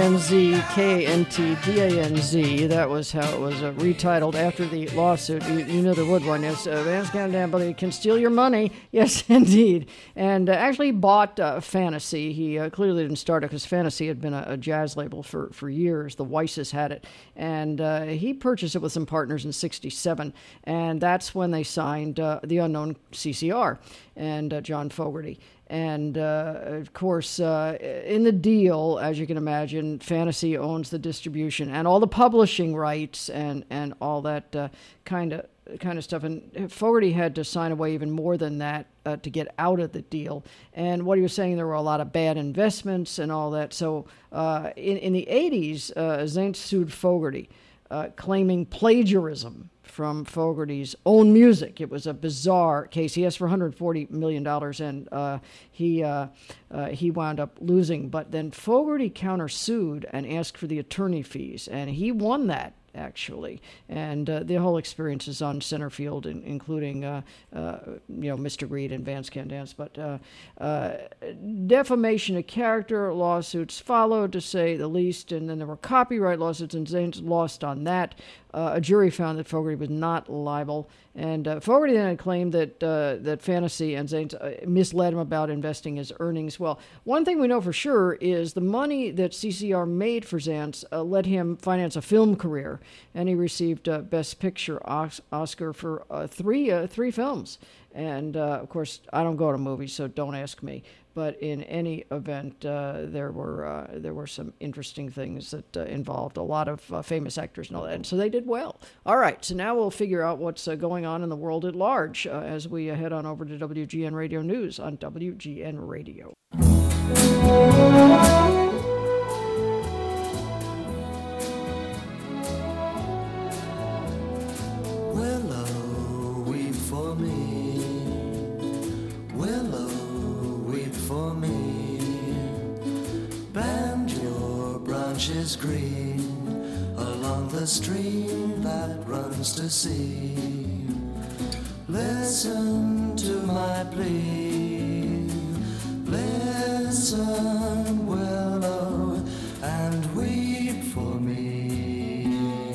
V-A-N-Z-K-N-T-D-A-N-Z. That was how it was retitled after the lawsuit. You know there would one. Yes, Vance Can't Dance, but he can steal your money. Yes, indeed. And actually bought Fantasy. He clearly didn't start it because Fantasy had been a jazz label for years. The Weisses had it. And he purchased it with some partners in '67. And that's when they signed The Unknown CCR and John Fogerty. And, of course, in the deal, as you can imagine, Fantasy owns the distribution and all the publishing rights and all that kind of stuff. And Fogerty had to sign away even more than that to get out of the deal. And what he was saying, there were a lot of bad investments and all that. So in the 80s, Zaentz sued Fogerty, claiming plagiarism from Fogerty's own music. It was a bizarre case. He asked for $140 million, and he wound up losing. But then Fogerty countersued and asked for the attorney fees, and he won that, actually. And the whole experience is on Centerfield, including Mr. Greed and Vance Can Dance. But defamation of character lawsuits followed, to say the least, and then there were copyright lawsuits, and Zaentz lost on that. A jury found that Fogerty was not liable, and Fogerty then claimed that Fantasy and Zaentz misled him about investing his earnings. Well, one thing we know for sure is the money that CCR made for Zaentz let him finance a film career, and he received Best Picture Oscar for three films. And, of course, I don't go to movies, so don't ask me. But in any event, there were some interesting things that involved a lot of famous actors and all that. And so they did well. All right, so now we'll figure out what's going on in the world at large as we head on over to WGN Radio News on WGN Radio. Willow, weep for me. Willow, weep for me. Bend your branches green along the stream that runs to sea. Listen to my plea. Listen, willow, and weep for me.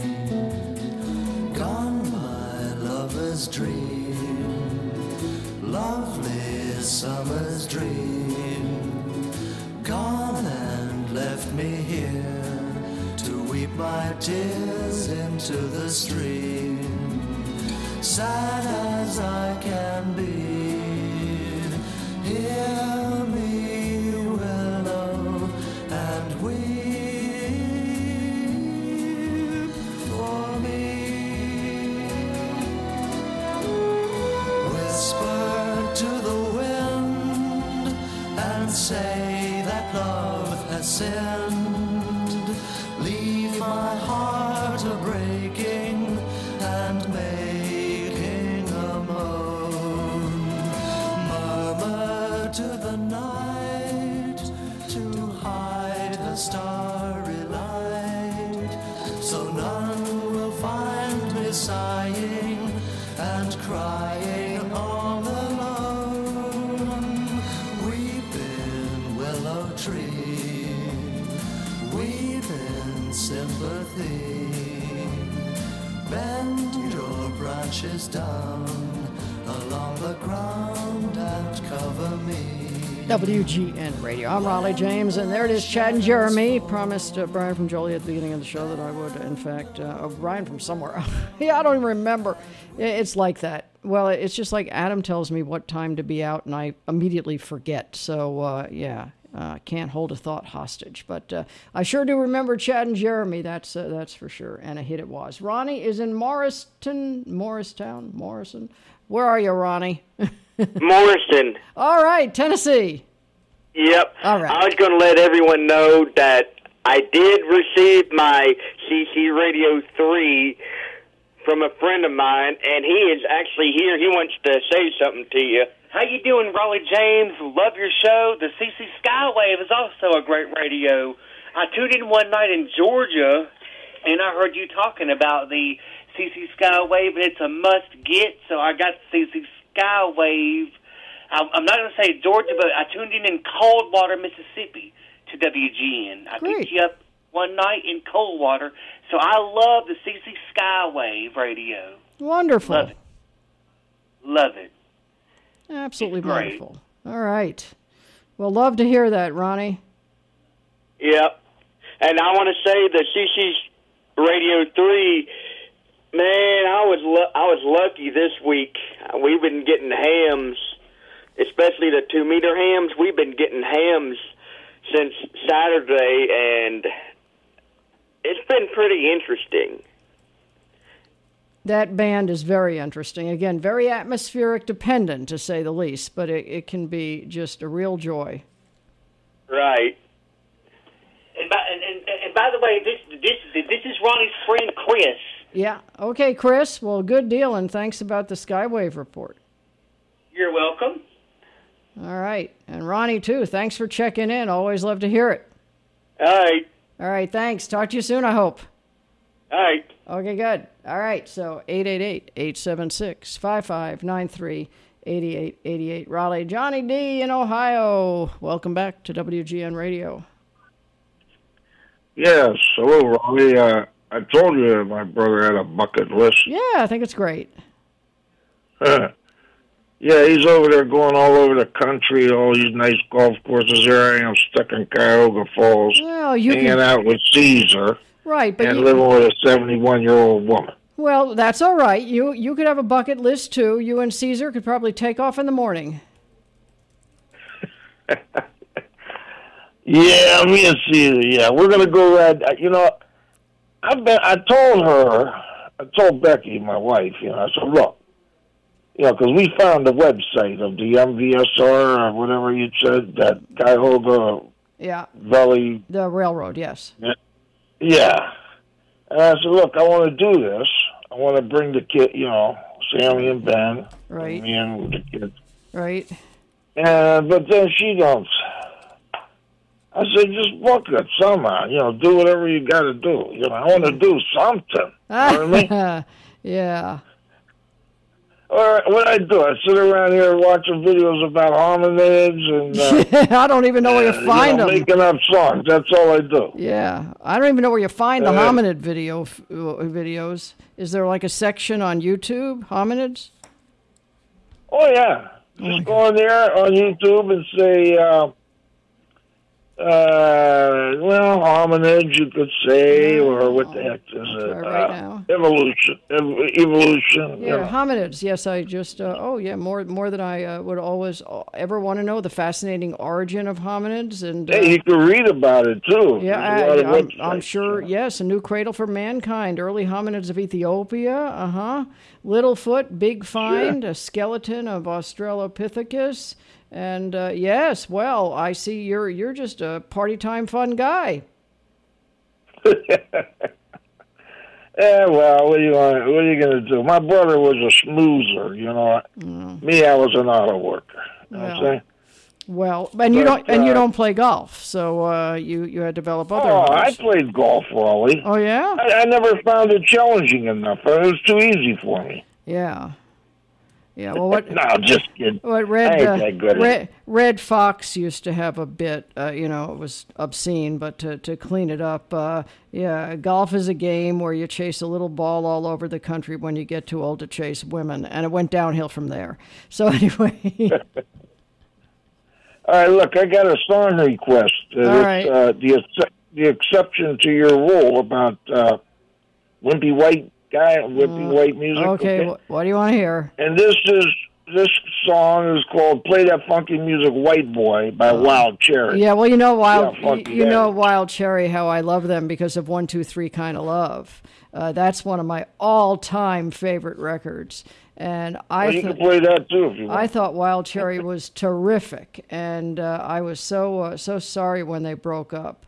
Gone my lover's dream, lovely summer's dream, gone and left me here to weep my tears into the stream. Sad as I can be, hear me, willow, and weep for me. Whisper to the wind and say that love has sinned. Leave my heart a-breaking and making a moan. Murmur to the night to hide her starry light, so none will find me sighing and crying all alone. Weeping willow tree, weeping sympathy, bend your branches down along the ground and cover me. WGN Radio. I'm Raleigh James, and there it is, Chad and Jeremy. Promised Brian from Jolie at the beginning of the show that I would, in fact, Brian from somewhere. Yeah, I don't even remember. It's like that. Well, it's just like Adam tells me what time to be out, and I immediately forget. So, can't hold a thought hostage. But I sure do remember Chad and Jeremy, that's for sure, and a hit it was. Ronnie is in Morristown. Where are you, Ronnie? Morrison. All right, Tennessee. Yep. All right. I was going to let everyone know that I did receive my CC Radio 3 from a friend of mine, and he is actually here. He wants to say something to you. How you doing, Raleigh James? Love your show. The CC Skywave is also a great radio. I tuned in one night in Georgia, and I heard you talking about the CC Skywave, and it's a must-get, so I got the CC Skywave. I'm not going to say Georgia, but I tuned in Coldwater, Mississippi to WGN. I picked you up one night in Coldwater, so I love the CC Skywave radio. Wonderful. Love it. Love it. Absolutely wonderful. All right. Well, love to hear that, Ronnie. Yep. And I want to say the CC Radio 3, man, I was lucky this week. We've been getting hams especially the 2-meter hams. We've been getting hams since Saturday, and it's been pretty interesting. That band is very interesting. Again, very atmospheric dependent, to say the least, but it can be just a real joy. Right. And by the way, this is Ronnie's friend Chris. Yeah. Okay, Chris. Well, good deal, and thanks about the Skywave report. You're welcome. All right. And Ronnie, too. Thanks for checking in. Always love to hear it. All right. All right, thanks. Talk to you soon, I hope. All right. Okay, good. All right, so 888-876-5593, 8888. Raleigh, Johnny D in Ohio. Welcome back to WGN Radio. Yes, hello, Raleigh. I told you that my brother had a bucket list. Yeah, I think it's great. Yeah, he's over there going all over the country, all these nice golf courses. There I am stuck in Cuyahoga Falls, well, hanging out with Caesar. Right, but and living with a 71-year-old woman. Well, that's all right. You could have a bucket list, too. You and Caesar could probably take off in the morning. Yeah, me and Caesar, yeah. We're going to go ride. I told Becky, my wife, I said, look, because we found the website of the MVSR or whatever you said, that Cuyahoga Valley. The railroad, yes. Yeah. And I said, look, I want to do this. I want to bring the kid, Sammy and Ben. Right. And me and the kids. Right. But then she don't. I said, just book it somehow. Do whatever you got to do. I want to do something. You know what I mean? Yeah. Or what I do, I sit around here watching videos about hominids and... I don't even know where you find them. Making up songs. That's all I do. Yeah. I don't even know where you find the hominid videos. Is there like a section on YouTube, hominids? Oh, yeah. Just go in there on YouTube and say... hominids, you could say, or what the heck is it? Right now. Evolution. Yeah, hominids. Yes, I just, more than I would always ever want to know, the fascinating origin of hominids. And hey, you can read about it, too. Yeah, I'm sure, yes, A New Cradle for Mankind, Early Hominids of Ethiopia, Littlefoot, Big Find, A Skeleton of Australopithecus. And yes, well, I see you're just a party time fun guy. Yeah, well, what are you going to do? My brother was a schmoozer, Me, I was an auto worker. You know what I'm saying? Well, and you don't play golf, so you had to develop other. Oh, I played golf, Raleigh. Oh yeah. I never found it challenging enough. It was too easy for me. Yeah. Yeah, well, what? No, just kidding. What Red Fox used to have a bit. It was obscene, but to clean it up, golf is a game where you chase a little ball all over the country when you get too old to chase women, and it went downhill from there. So anyway. All right, look, I got a song request. All right. The exception to your rule about wimpy white guy, wimpy white music. Okay, what do you want to hear? And this song is called "Play That Funky Music, White Boy" by Wild Cherry. Yeah, well, Wild Cherry, how I love them because of 1, 2, 3 Kind of Love. That's one of my all-time favorite records. And you can play that too if you want. I thought Wild Cherry was terrific, and I was so sorry when they broke up.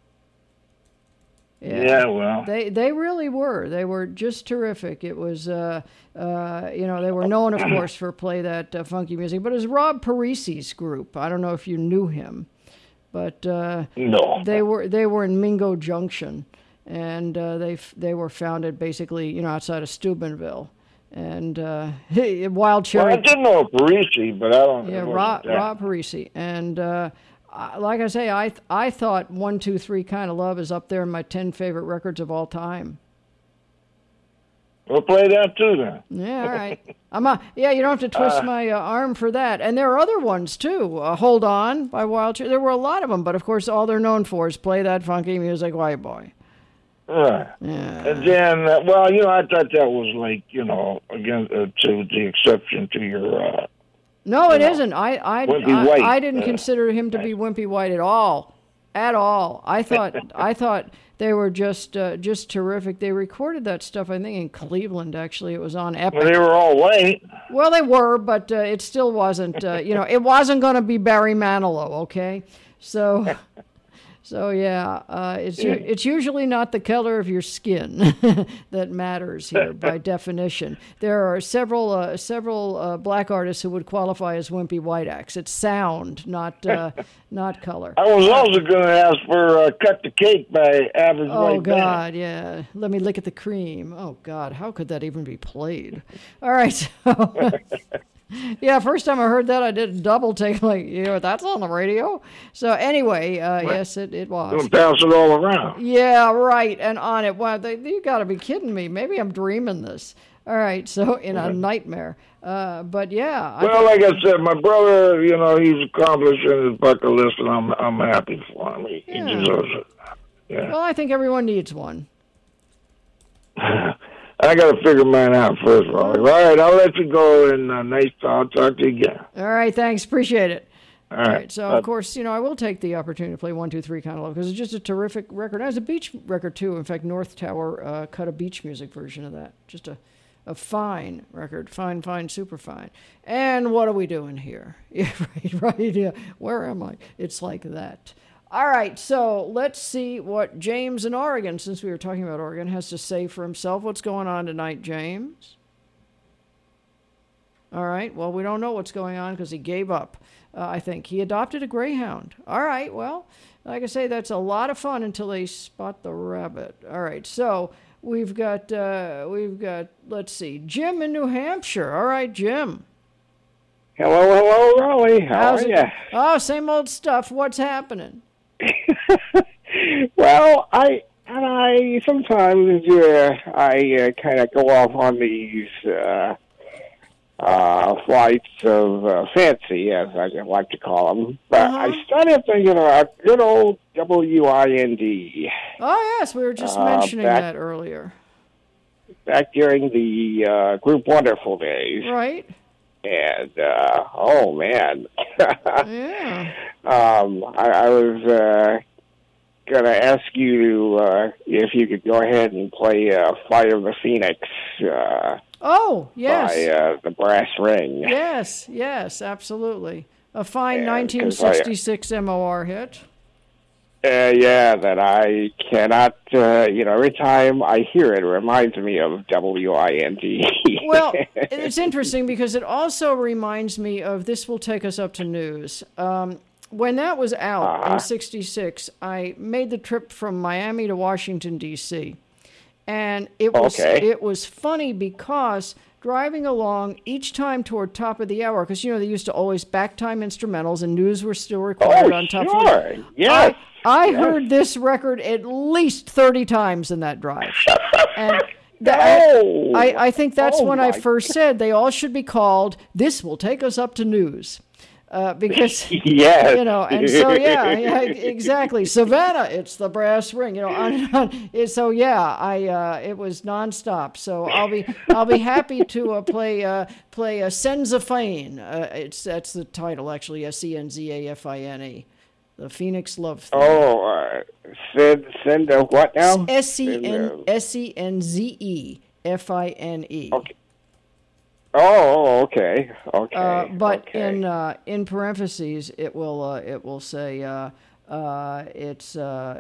Yeah, well, they really were. They were just terrific. It was, they were known, of course, for Play That Funky Music, but it was Rob Parisi's group. I don't know if you knew him, but no, they were in Mingo Junction, and they were founded basically, outside of Steubenville. And Wild Cherry. Well, I did know Parisi, but I don't. Yeah, Rob Parisi, and like I say, I thought 1, 2, 3 Kind of Love is up there in my 10 favorite records of all time. We'll play that too then. Yeah, all right. You don't have to twist my arm for that. And there are other ones too. Hold On by Wild Cherry. There were a lot of them, but of course, all they're known for is Play That Funky Music, White Boy. Right. Yeah. And then, I thought that was like, again, to the exception to your No, it isn't. I White. didn't consider him to be Wimpy White at all. At all. I thought they were just terrific. They recorded that stuff, I think, in Cleveland. Actually, it was on Epic. Well, they were all white. Well, they were, but it still wasn't. It wasn't going to be Barry Manilow. Okay, so. So yeah, it's usually not the color of your skin that matters here by definition. There are several black artists who would qualify as wimpy white acts. It's sound, not color. I was also going to ask for "Cut the Cake" by Average White Oh God, yeah. Let me lick at the cream. Oh God, how could that even be played? All right, so. Yeah, first time I heard that, I did a double take, like, that's on the radio. So anyway, yes, it was. Don't pass it all around. Yeah, right, and on it. Wow, you got to be kidding me. Maybe I'm dreaming this. All right, so in a nightmare. But yeah. Like I said, my brother, he's accomplished in his bucket list, and I'm happy for him. He deserves it. Yeah. Well, I think everyone needs one. I got to figure mine out first, Raleigh. All right, I'll let you go, and I'll talk to you again. All right, thanks. Appreciate it. All right. So, of course, I will take the opportunity to play 1, 2, 3 Kind of Love because it's just a terrific record. It was a beach record, too. In fact, North Tower cut a beach music version of that. Just a fine record. Fine, super fine. And what are we doing here? Yeah, right, yeah. Where am I? It's like that. All right, so let's see what James in Oregon, since we were talking about Oregon, has to say for himself. What's going on tonight, James? All right, well, we don't know what's going on because he gave up, I think. He adopted a greyhound. All right, well, like I say, that's a lot of fun until they spot the rabbit. All right, so we've got, let's see, Jim in New Hampshire. All right, Jim. Hello, Raleigh. How are you? Oh, same old stuff. What's happening? Well, I sometimes I kind of go off on these flights of fancy, as I like to call them. But I started thinking about good old WIND. Oh yes, we were just mentioning that earlier. Back during the Group Wonderful days, right? And oh man, yeah. I was going to ask you if you could go ahead and play Flight of the Phoenix. Oh yes, by the Brass Ring. Yes, absolutely. A fine 1966 MOR hit. Yeah, that I cannot, every time I hear it, it reminds me of WIND. Well, it's interesting because it also reminds me of This Will Take Us Up to News. When that was out in 66, I made the trip from Miami to Washington, D.C. And it was funny because driving along each time toward top of the hour, because, they used to always back time instrumentals and news were still recorded on top of it. Yes. I heard this record at least 30 times in that drive. And I think that's when I first said they all should be called This Will Take Us Up to News. Because, yes. And so, yeah, exactly. Savannah, it's the Brass Ring, on and on. So, yeah, it was nonstop. So I'll be happy to play Senzafine. That's the title, actually, Senzafine. The Phoenix Love Theme. Oh, send a what now? Senzefine. Okay. Oh, okay. But in parentheses, it will say it's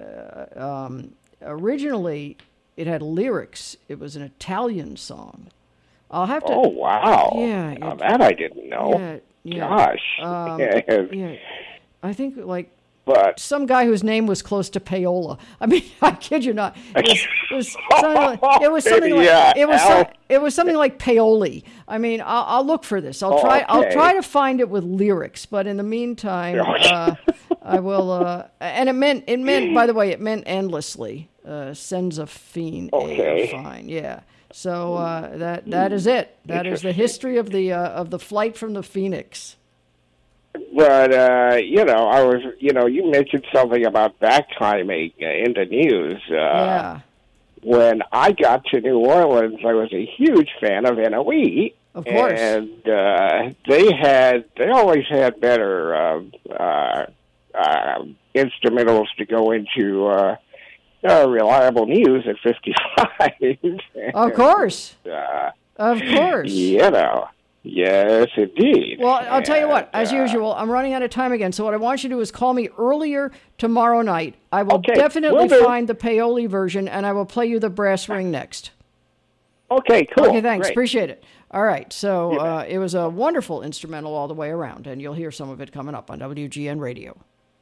originally it had lyrics. It was an Italian song. I'll have to. Oh wow! Yeah, now that I didn't know. Yeah. Gosh. Yeah. I think But some guy whose name was close to payola. I mean, I kid you not. It was something like paoli. I mean, I'll look for this. I'll try to find it with lyrics. But in the meantime, I will. And it meant. By the way, it meant endlessly. Senzafine. Okay. Fine. Yeah. So that is it. That is the history of the flight from the Phoenix. But, I was, you mentioned something about backtiming in the news. Yeah. When I got to New Orleans, I was a huge fan of NOE. Of course. And they always had better instrumentals to go into reliable news at 55. Of course. Of course. You know. Yes, indeed. Well, I'll tell you what, as usual, I'm running out of time again, so what I want you to do is call me earlier tomorrow night. I will definitely find the Paoli version, and I will play you the brass ring next. Okay, cool. Okay, thanks. Great. Appreciate it. All right, so it was a wonderful instrumental all the way around, and you'll hear some of it coming up on WGN Radio.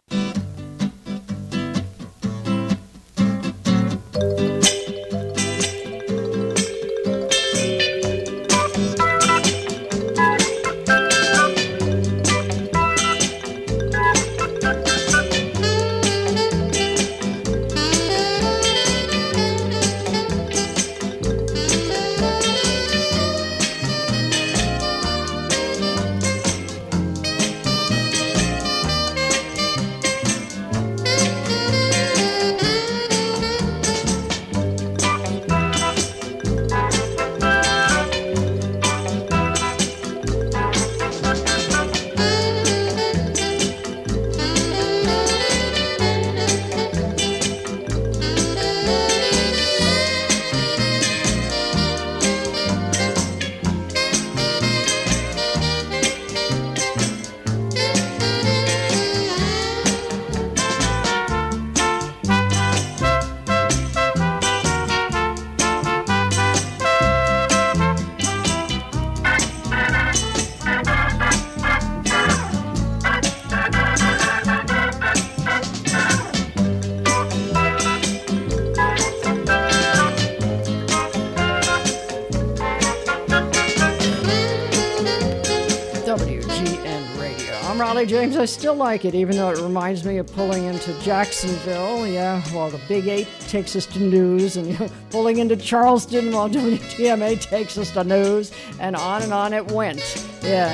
James, I still like it, even though it reminds me of pulling into Jacksonville. Yeah, while the Big 8 takes us to news, and pulling into Charleston while WTMA takes us to news, and on it went. Yeah,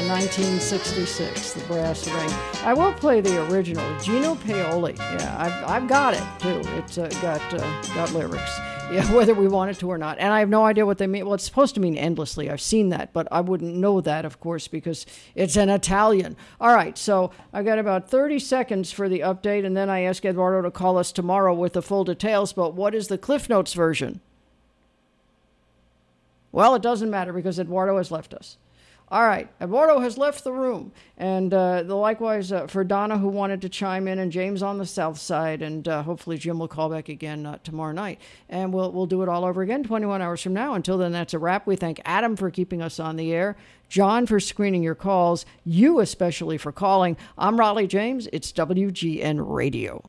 1966, the brass ring. I will play the original, Gino Paoli. Yeah, I've got it too. It's got lyrics. Yeah, whether we want it to or not. And I have no idea what they mean. Well, it's supposed to mean endlessly. I've seen that, but I wouldn't know that, of course, because it's an Italian. All right, so I got about 30 seconds for the update, and then I ask Eduardo to call us tomorrow with the full details. But what is the Cliff Notes version? Well, it doesn't matter because Eduardo has left us. All right, Eduardo has left the room, and likewise for Donna, who wanted to chime in, and James on the south side, and hopefully Jim will call back again tomorrow night, and we'll do it all over again 21 hours from now. Until then, that's a wrap. We thank Adam for keeping us on the air, John for screening your calls, you especially for calling. I'm Raleigh James. It's WGN Radio.